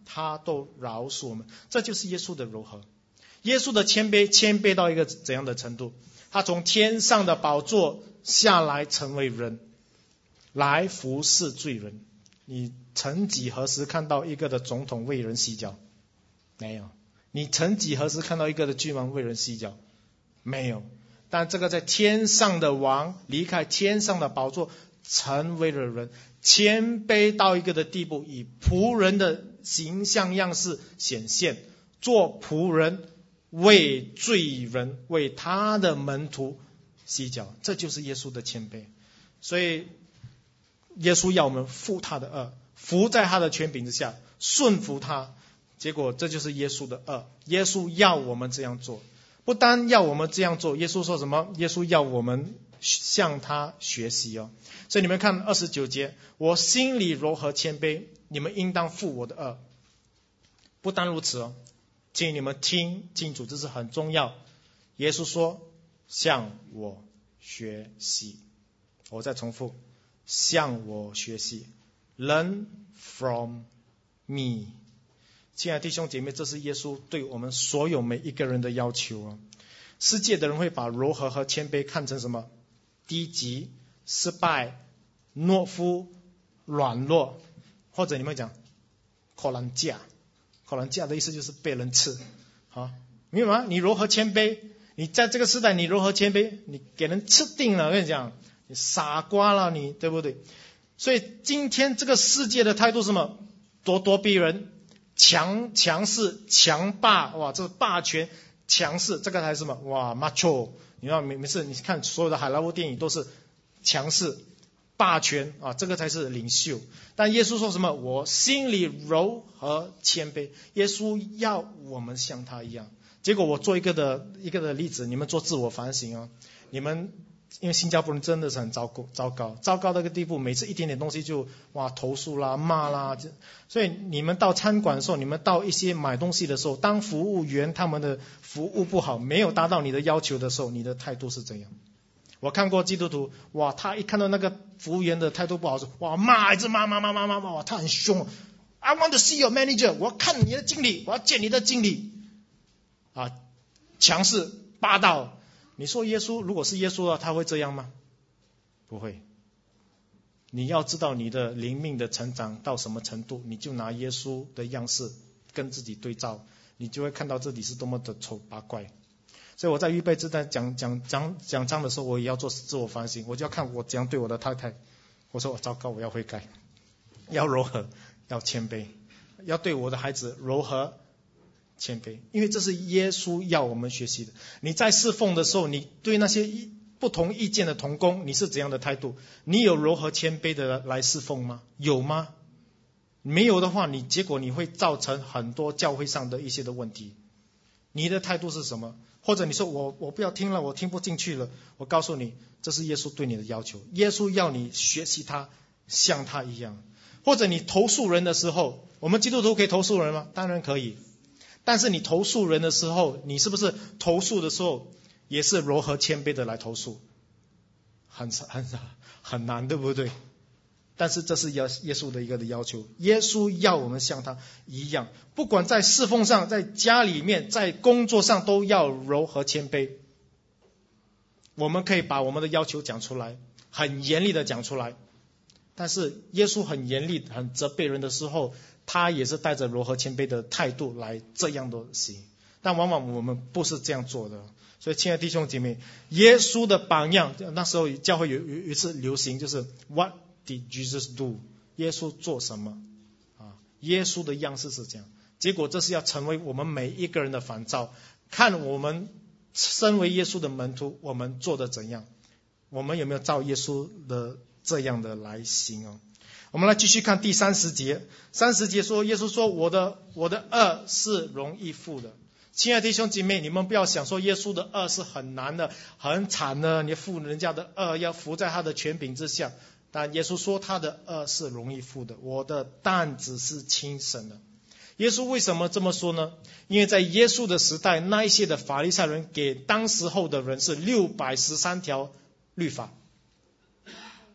他都饶恕我们。这就是耶稣的柔和。耶稣的谦卑，谦卑到一个怎样的程度？他从天上的宝座下来成为人，来服侍罪人。你曾几何时看到一个的总统为人洗脚？没有。你曾几何时看到一个的君王为人洗脚？没有。但这个在天上的王离开天上的宝座，成为了人，谦卑到一个的地步，以仆人的形象样式显现，做仆人，为罪人，为他的门徒洗脚。这就是耶稣的谦卑。所以耶稣要我们负他的恶，服在他的权柄之下，顺服他。结果这就是耶稣的恶。耶稣要我们这样做，不单要我们这样做，耶稣说什么？耶稣要我们向他学习哦。所以你们看二十九节，我心里柔和谦卑，你们应当负我的恶。不单如此哦，请你们听清楚，这是很重要。耶稣说向我学习。我再重复，向我学习， Learn from me。亲爱的弟兄姐妹，这是耶稣对我们所有每一个人的要求啊。世界的人会把柔和和谦卑看成什么？低级、失败、懦夫、软弱，或者你们讲可能架。可能架的意思就是被人吃啊，明白吗？你柔和谦卑，你在这个时代你柔和谦卑，你给人吃定了。我跟你讲，你傻瓜了你，对不对？所以今天这个世界的态度是什么？咄咄逼人，强强势、强霸，哇，这是霸权、强势，这个才是什么？哇 ，macho。你知道，每每次你看所有的海拉沃电影都是强势、霸权啊，这个才是领袖。但耶稣说什么？我心里柔和谦卑。耶稣要我们像他一样。结果我做一个的一个的例子，你们做自我反省啊。你们因为新加坡人真的是很糟糕，糟糕，糟糕到一个地步，每次一点点东西就哇投诉啦、骂啦。所以你们到餐馆的时候，你们到一些买东西的时候，当服务员他们的服务不好，没有达到你的要求的时候，你的态度是怎样？我看过基督徒，哇，他一看到那个服务员的态度不好，说哇骂，一直骂骂骂骂骂骂，哇，他很凶。I want to see your manager， 我要看你的经理，我要见你的经理。啊，强势霸道。你说耶稣如果是耶稣的话，他会这样吗？不会。你要知道你的灵命的成长到什么程度，你就拿耶稣的样式跟自己对照，你就会看到这里是多么的丑八怪。所以我在预备这段讲讲讲讲章的时候，我也要做自我反省，我就要看我怎样对我的太太。我说我糟糕，我要悔改，要柔和，要谦卑，要对我的孩子柔和谦卑，因为这是耶稣要我们学习的。你在侍奉的时候，你对那些不同意见的同工，你是怎样的态度？你有柔和谦卑的来侍奉吗？有吗？没有的话，你结果你会造成很多教会上的一些的问题。你的态度是什么？或者你说我我不要听了，我听不进去了。我告诉你，这是耶稣对你的要求。耶稣要你学习他，像他一样。或者你投诉人的时候，我们基督徒可以投诉人吗？当然可以。但是你投诉人的时候，你是不是投诉的时候也是柔和谦卑的来投诉？很很很难，对不对？但是这是耶稣的一个的要求，耶稣要我们像他一样，不管在侍奉上，在家里面，在工作上，都要柔和谦卑。我们可以把我们的要求讲出来，很严厉的讲出来。但是耶稣很严厉、很责备人的时候，他也是带着柔和谦卑的态度来这样的行。但往往我们不是这样做的。所以亲爱的弟兄姐妹，耶稣的榜样，那时候教会有有一次流行，就是 What did Jesus do？ 耶稣做什么啊？耶稣的样式是这样。结果这是要成为我们每一个人的反照，看我们身为耶稣的门徒，我们做的怎样？我们有没有照耶稣的这样的来行哦？我们来继续看第三十节。三十节说，耶稣说，我的我的恶是容易负的。亲爱的弟兄姐妹，你们不要想说耶稣的恶是很难的、很惨的，你负人家的恶要服在他的权柄之下。但耶稣说他的恶是容易负的，我的担子是轻省的。耶稣为什么这么说呢？因为在耶稣的时代，那一些的法利赛人给当时候的人是六百十三条律法。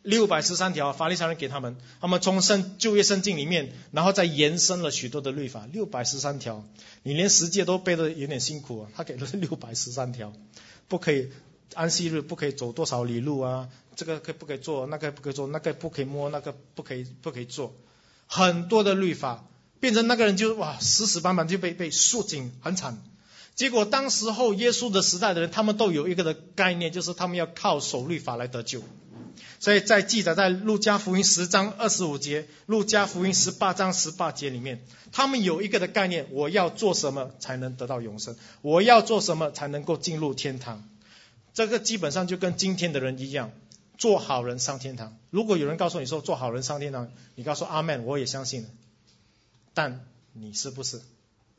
六百十三条法利赛人给他们，他们从圣旧约圣经里面，然后再延伸了许多的律法，六百十三条，你连十诫都背得有点辛苦啊，他给了六百十三条，不可以安息日不可以走多少里路啊，这个可不可以做，那个不可以做，那个不可以摸，那个不可以不可以做，很多的律法，变成那个人就哇死死板板就被被束紧，很惨。结果当时候耶稣的时代的人，他们都有一个的概念，就是他们要靠守律法来得救。所以在记载在路加福音十章二十五节，路加福音十八章十八节里面，他们有一个的概念，我要做什么才能得到永生，我要做什么才能够进入天堂。这个基本上就跟今天的人一样，做好人上天堂。如果有人告诉你说做好人上天堂，你告诉阿们，我也相信了。但你是不是？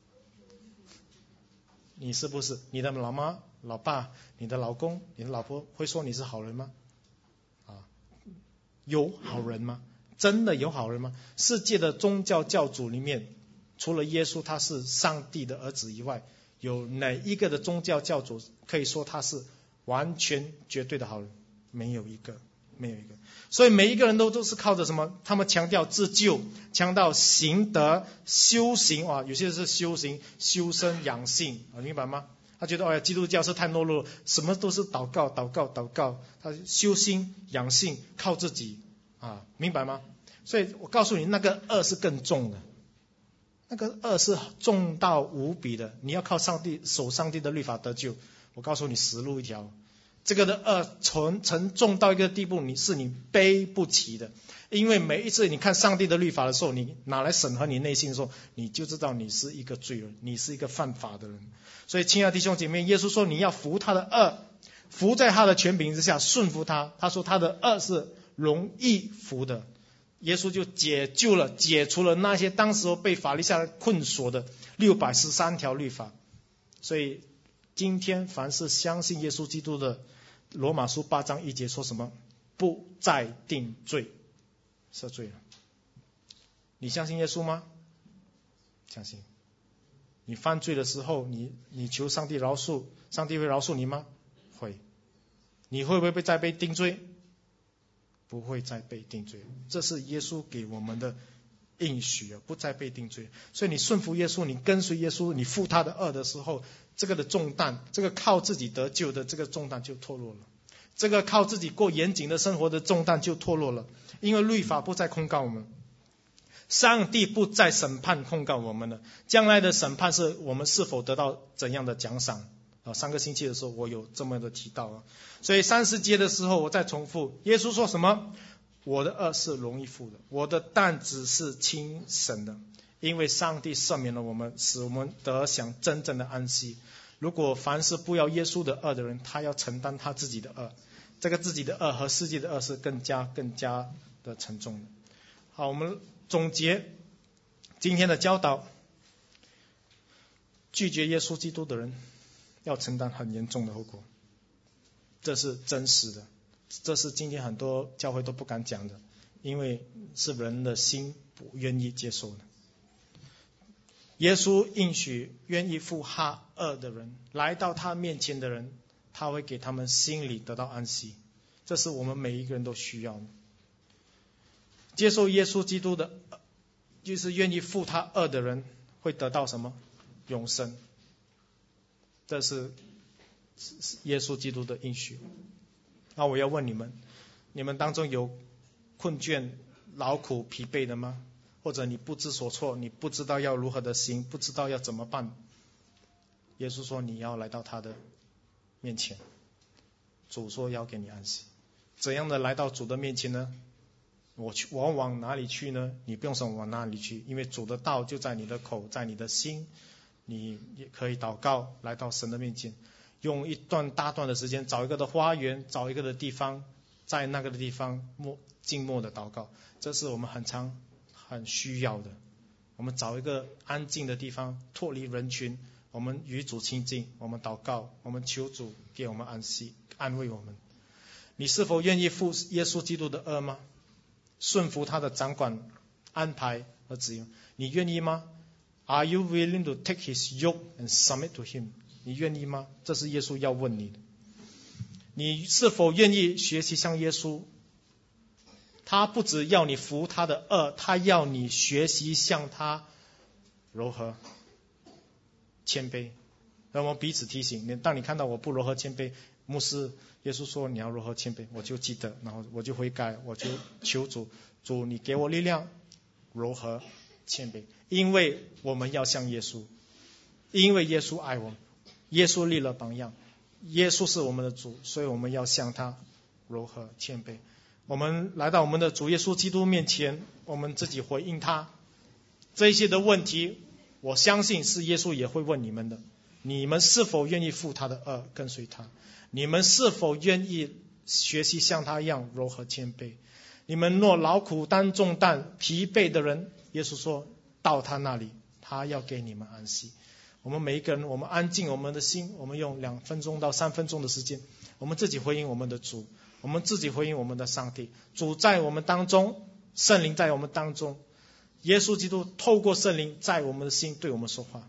你是不是？你的老妈、老爸、你的老公、你的老婆会说你是好人吗？啊，有好人吗？真的有好人吗？世界的宗教教主里面，除了耶稣他是上帝的儿子以外，有哪一个的宗教教主可以说他是完全绝对的好人？没有一个，没有一个。所以每一个人都都是靠着什么？他们强调自救，强调行德、修行啊，有些是修行、修身养性啊，明白吗？他觉得哎呀，基督教是太懦弱了，什么都是祷告、祷告、祷告。他修心养性，靠自己啊，明白吗？所以我告诉你，那个恶是更重的，那个恶是重到无比的。你要靠上帝守上帝的律法得救，我告诉你死路一条。这个的恶沉沉重到一个地步，你是你背不起的。因为每一次你看上帝的律法的时候，你拿来审核你内心的时候，你就知道你是一个罪人，你是一个犯法的人。所以亲爱的弟兄姐妹，耶稣说你要服他的恶，服在他的权柄之下，顺服他。他说他的恶是容易服的。耶稣就解救了解除了那些当时被法利赛人困锁的六百十三条律法。所以今天凡是相信耶稣基督的，罗马书八章一节说什么？不再定罪，赦罪了。你相信耶稣吗？相信。你犯罪的时候，你你求上帝饶恕，上帝会饶恕你吗？会。你会不会再被定罪？不会再被定罪。这是耶稣给我们的应许啊，不再被定罪。所以你顺服耶稣，你跟随耶稣，你负他的恶的时候，这个的重担，这个靠自己得救的这个重担就脱落了，这个靠自己过严谨的生活的重担就脱落了。因为律法不再控告我们，上帝不再审判控告我们了，将来的审判是我们是否得到怎样的奖赏啊？上个星期的时候我有这么的提到啊。所以三十节的时候我再重复，耶稣说什么？我的恶是容易负的，我的担子是轻省的，因为上帝赦免了我们，使我们得享真正的安息。如果凡是不要耶稣的恶的人，他要承担他自己的恶，这个自己的恶和世界的恶是更加更加的沉重的。好，我们总结今天的教导，拒绝耶稣基督的人要承担很严重的后果，这是真实的，这是今天很多教会都不敢讲的，因为是人的心不愿意接受的。耶稣应许愿意负他恶的人，来到他面前的人，他会给他们心里得到安息，这是我们每一个人都需要的。接受耶稣基督的，就是愿意负他恶的人会得到什么？永生。这是耶稣基督的应许。那我要问你们，你们当中有困倦、劳苦、疲惫的吗？或者你不知所措，你不知道要如何的行，不知道要怎么办？耶稣说你要来到他的面前，主说要给你安息。怎样的来到主的面前呢？我去，我往哪里去呢？你不用说往哪里去，因为主的道就在你的口，在你的心，你也可以祷告，来到神的面前，用一段大段的时间，找一个的花园，找一个的地方，在那个的地方默静默的祷告，这是我们很常很需要的。我们找一个安静的地方，脱离人群，我们与主亲近，我们祷告，我们求主给我们安息，安慰我们。你是否愿意负耶稣基督的恶吗？顺服他的掌管、安排和指引，你愿意吗？ Are you willing to take his yoke and submit to him？ 你愿意吗？这是耶稣要问你的。你是否愿意学习像耶稣他不只要你服他的恶，他要你学习向他柔和谦卑。让我们彼此提醒，当你看到我不柔和谦卑，牧师耶稣说你要柔和谦卑，我就记得，然后我就悔改，我就求主，主你给我力量柔和谦卑，因为我们要像耶稣，因为耶稣爱我们，耶稣立了榜样，耶稣是我们的主，所以我们要向他柔和谦卑。我们来到我们的主耶稣基督面前，我们自己回应他这一些的问题，我相信是耶稣也会问你们的。你们是否愿意负他的恶跟随他？你们是否愿意学习像他一样柔和谦卑？你们若劳苦担重担疲惫的人，耶稣说到他那里，他要给你们安息。我们每一个人，我们安静我们的心，我们用两分钟到三分钟的时间，我们自己回应我们的主，我们自己回应我们的上帝。主在我们当中，圣灵在我们当中，耶稣基督透过圣灵在我们的心对我们说话。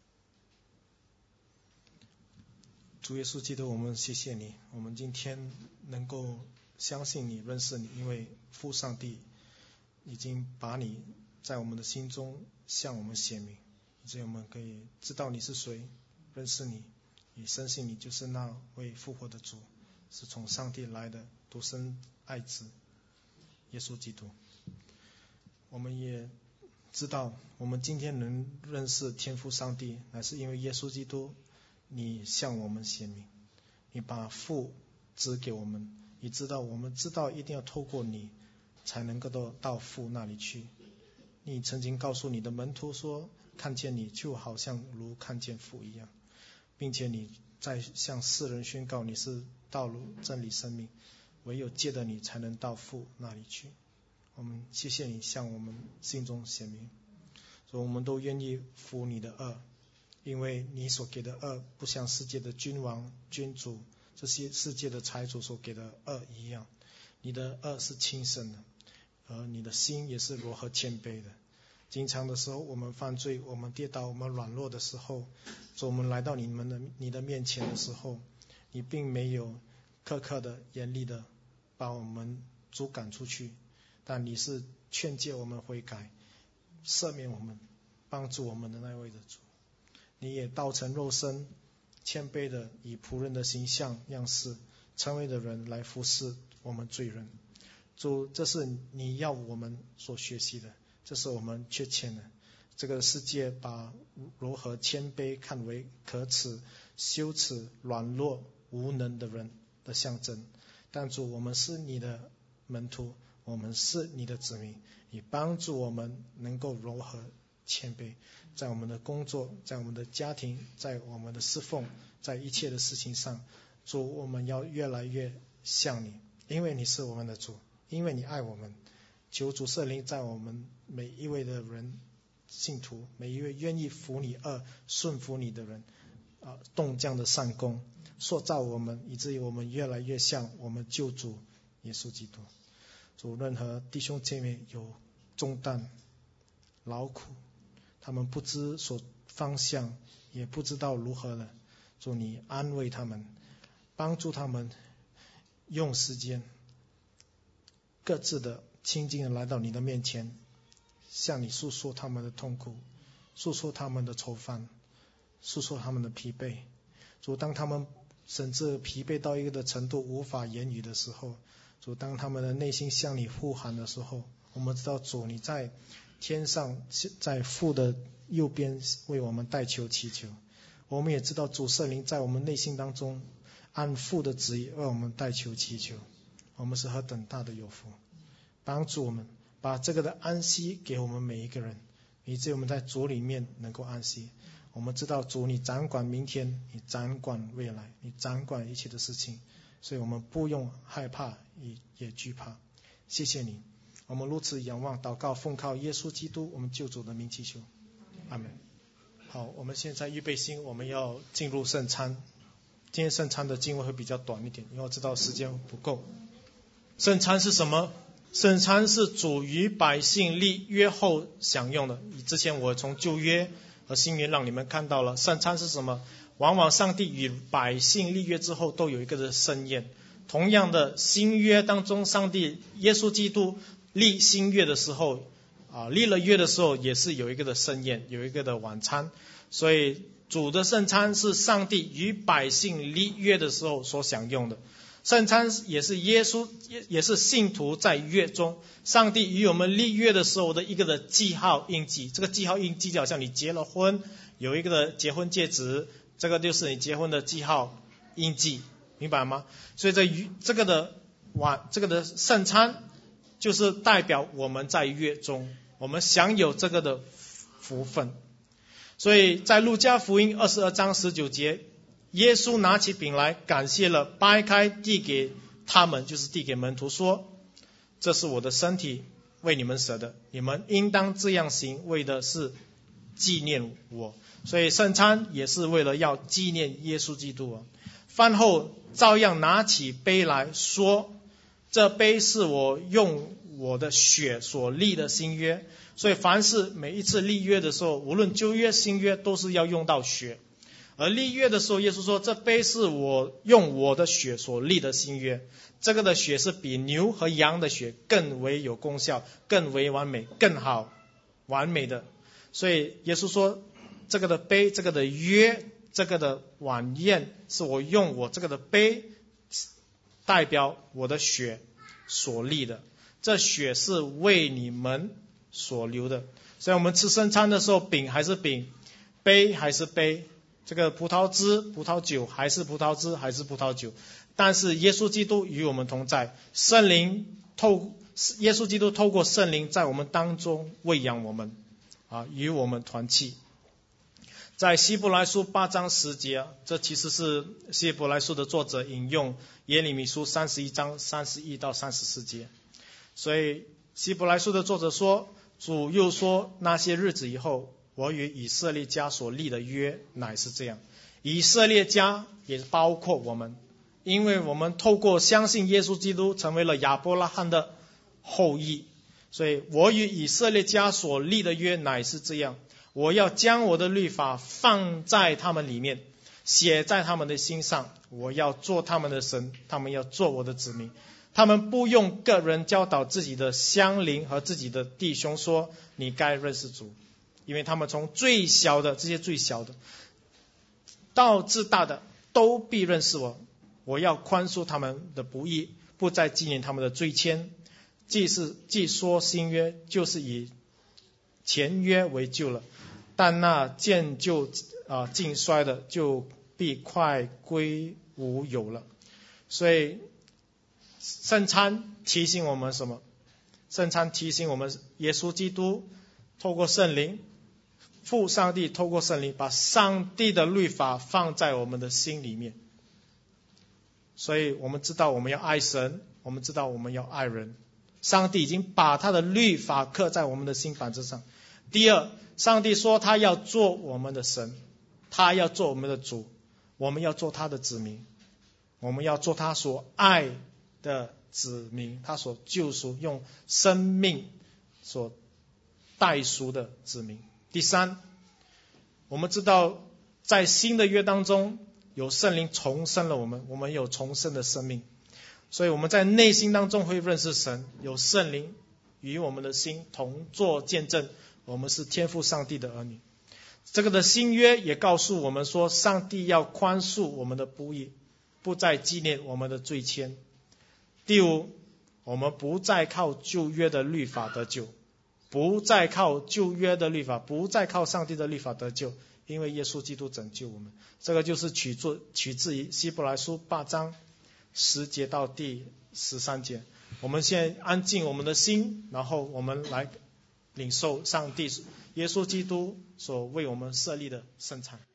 主耶稣基督，我们谢谢你，我们今天能够相信你，认识你，因为父上帝已经把你在我们的心中向我们显明，以至于我们可以知道你是谁，认识你，也深信你就是那位复活的主，是从上帝来的独生爱子耶稣基督。我们也知道我们今天能认识天父上帝，乃是因为耶稣基督你向我们显明，你把父指给我们，你知道我们知道一定要透过你才能够到到父那里去。你曾经告诉你的门徒说，看见你就好像如看见父一样，并且你在向世人宣告你是道路真理生命，唯有借着你才能到父那里去。我们谢谢你向我们心中显明，所以我们都愿意服你的恶，因为你所给的恶不像世界的君王君主这些世界的财主所给的恶一样，你的恶是轻省的，而你的心也是柔和谦卑的。经常的时候我们犯罪，我们跌倒，我们软弱的时候，我们来到你们的你的面前的时候，你并没有苛刻的严厉的把我们逐赶出去，但你是劝诫我们悔改，赦免我们，帮助我们的那位的主。你也道成肉身，谦卑的以仆人的形象样式成为的人来服侍我们罪人。主，这是你要我们所学习的，这是我们缺欠的。这个世界把如何谦卑看为可耻、羞耻、软弱、无能的人的象征，但主，我们是你的门徒，我们是你的子民，你帮助我们能够柔和谦卑，在我们的工作，在我们的家庭，在我们的侍奉，在一切的事情上，主，我们要越来越像你，因为你是我们的主，因为你爱我们。求主圣灵在我们每一位的人信徒，每一位愿意服你恶顺服你的人啊，动这样的善功，塑造我们，以至于我们越来越像我们救主耶稣基督。主，任何弟兄姐妹有重担劳苦，他们不知所方向，也不知道如何了，主，你安慰他们，帮助他们用时间各自的亲近的来到你的面前，向你诉说他们的痛苦，诉说他们的愁烦，诉说他们的疲惫。主，当他们甚至疲惫到一个的程度无法言语的时候，主，当他们的内心向你呼喊的时候，我们知道主你在天上，在父的右边为我们代求祈求。我们也知道主圣灵在我们内心当中按父的旨意为我们代求祈求。我们是何等大的有福，帮助我们把这个的安息给我们每一个人，以至于我们在主里面能够安息。我们知道主你掌管明天，你掌管未来，你掌管一切的事情，所以我们不用害怕也也惧怕。谢谢你，我们如此仰望祷告，奉靠耶稣基督我们救主的名祈求，阿们。好，我们现在预备心，我们要进入圣餐。今天圣餐的经文会比较短一点，因为我知道时间不够。圣餐是什么？圣餐是主与百姓立约后享用的。之前我从旧约和新约让你们看到了圣餐是什么。往往上帝与百姓立约之后都有一个的盛宴， 同样的新约当中，上帝耶稣基督立新约的时候啊，立了约的时候也是有一个的盛宴，有一个的晚餐。所以主的圣餐是上帝与百姓立约的时候所享用的。圣餐也是耶稣也是信徒在约中，上帝与我们立约的时候的一个的记号印记。这个记号印记就好像你结了婚有一个的结婚戒指，这个就是你结婚的记号印记，明白吗？所以这这个的晚这个的圣餐就是代表我们在约中，我们享有这个的福分。所以在路加福音二十二章十九节，耶稣拿起饼来，感谢了，掰开递给他们，就是递给门徒说，这是我的身体，为你们舍的，你们应当这样行，为的是纪念我。所以圣餐也是为了要纪念耶稣基督啊。饭后照样拿起杯来说，这杯是我用我的血所立的新约。所以凡是每一次立约的时候，无论旧约新约，都是要用到血。而立约的时候，耶稣说，这杯是我用我的血所立的新约。这个的血是比牛和羊的血更为有功效，更为完美，更好完美的。所以耶稣说，这个的杯，这个的约，这个的晚宴，是我用我这个的杯代表我的血所立的，这血是为你们所流的。所以我们吃圣餐的时候，饼还是饼，杯还是杯，这个葡萄汁葡萄酒还是葡萄汁还是葡萄酒，但是耶稣基督与我们同在，圣灵透耶稣基督透过圣灵在我们当中喂养我们啊，与我们团契。在希伯来书八章十节，这其实是希伯来书的作者引用耶利米书三十一章三十一到三十四节。所以希伯来书的作者说，主又说，那些日子以后，我与以色列家所立的约乃是这样。以色列家也包括我们，因为我们透过相信耶稣基督成为了亚伯拉罕的后裔。所以我与以色列家所立的约乃是这样，我要将我的律法放在他们里面，写在他们的心上，我要做他们的神，他们要做我的子民。他们不用个人教导自己的乡邻和自己的弟兄说，你该认识主，因为他们从最小的，这些最小的到至大的都必认识我。我要宽恕他们的不义，不再纪念他们的罪愆。既是既说新约，就是以前约为旧了，但那渐就啊尽衰的，就必快归无有了。所以圣餐提醒我们什么？圣餐提醒我们，耶稣基督透过圣灵，父上帝透过圣灵，把上帝的律法放在我们的心里面。所以我们知道我们要爱神，我们知道我们要爱人。上帝已经把他的律法刻在我们的心板之上。第二，上帝说他要做我们的神，他要做我们的主，我们要做他的子民，我们要做他所爱的子民，他所救赎用生命所代赎的子民。第三，我们知道在新的约当中有圣灵重生了我们，我们有重生的生命，所以我们在内心当中会认识神，有圣灵与我们的心同作见证，我们是天父上帝的儿女。这个的新约也告诉我们说，上帝要宽恕我们的不义，不再纪念我们的罪愆。第五，我们不再靠旧约的律法得救，不再靠旧约的律法，不再靠上帝的律法得救，因为耶稣基督拯救我们。这个就是取自取自于希伯来书八章十节到第十三节。我们现在安静我们的心，然后我们来领受上帝耶稣基督所为我们设立的圣餐。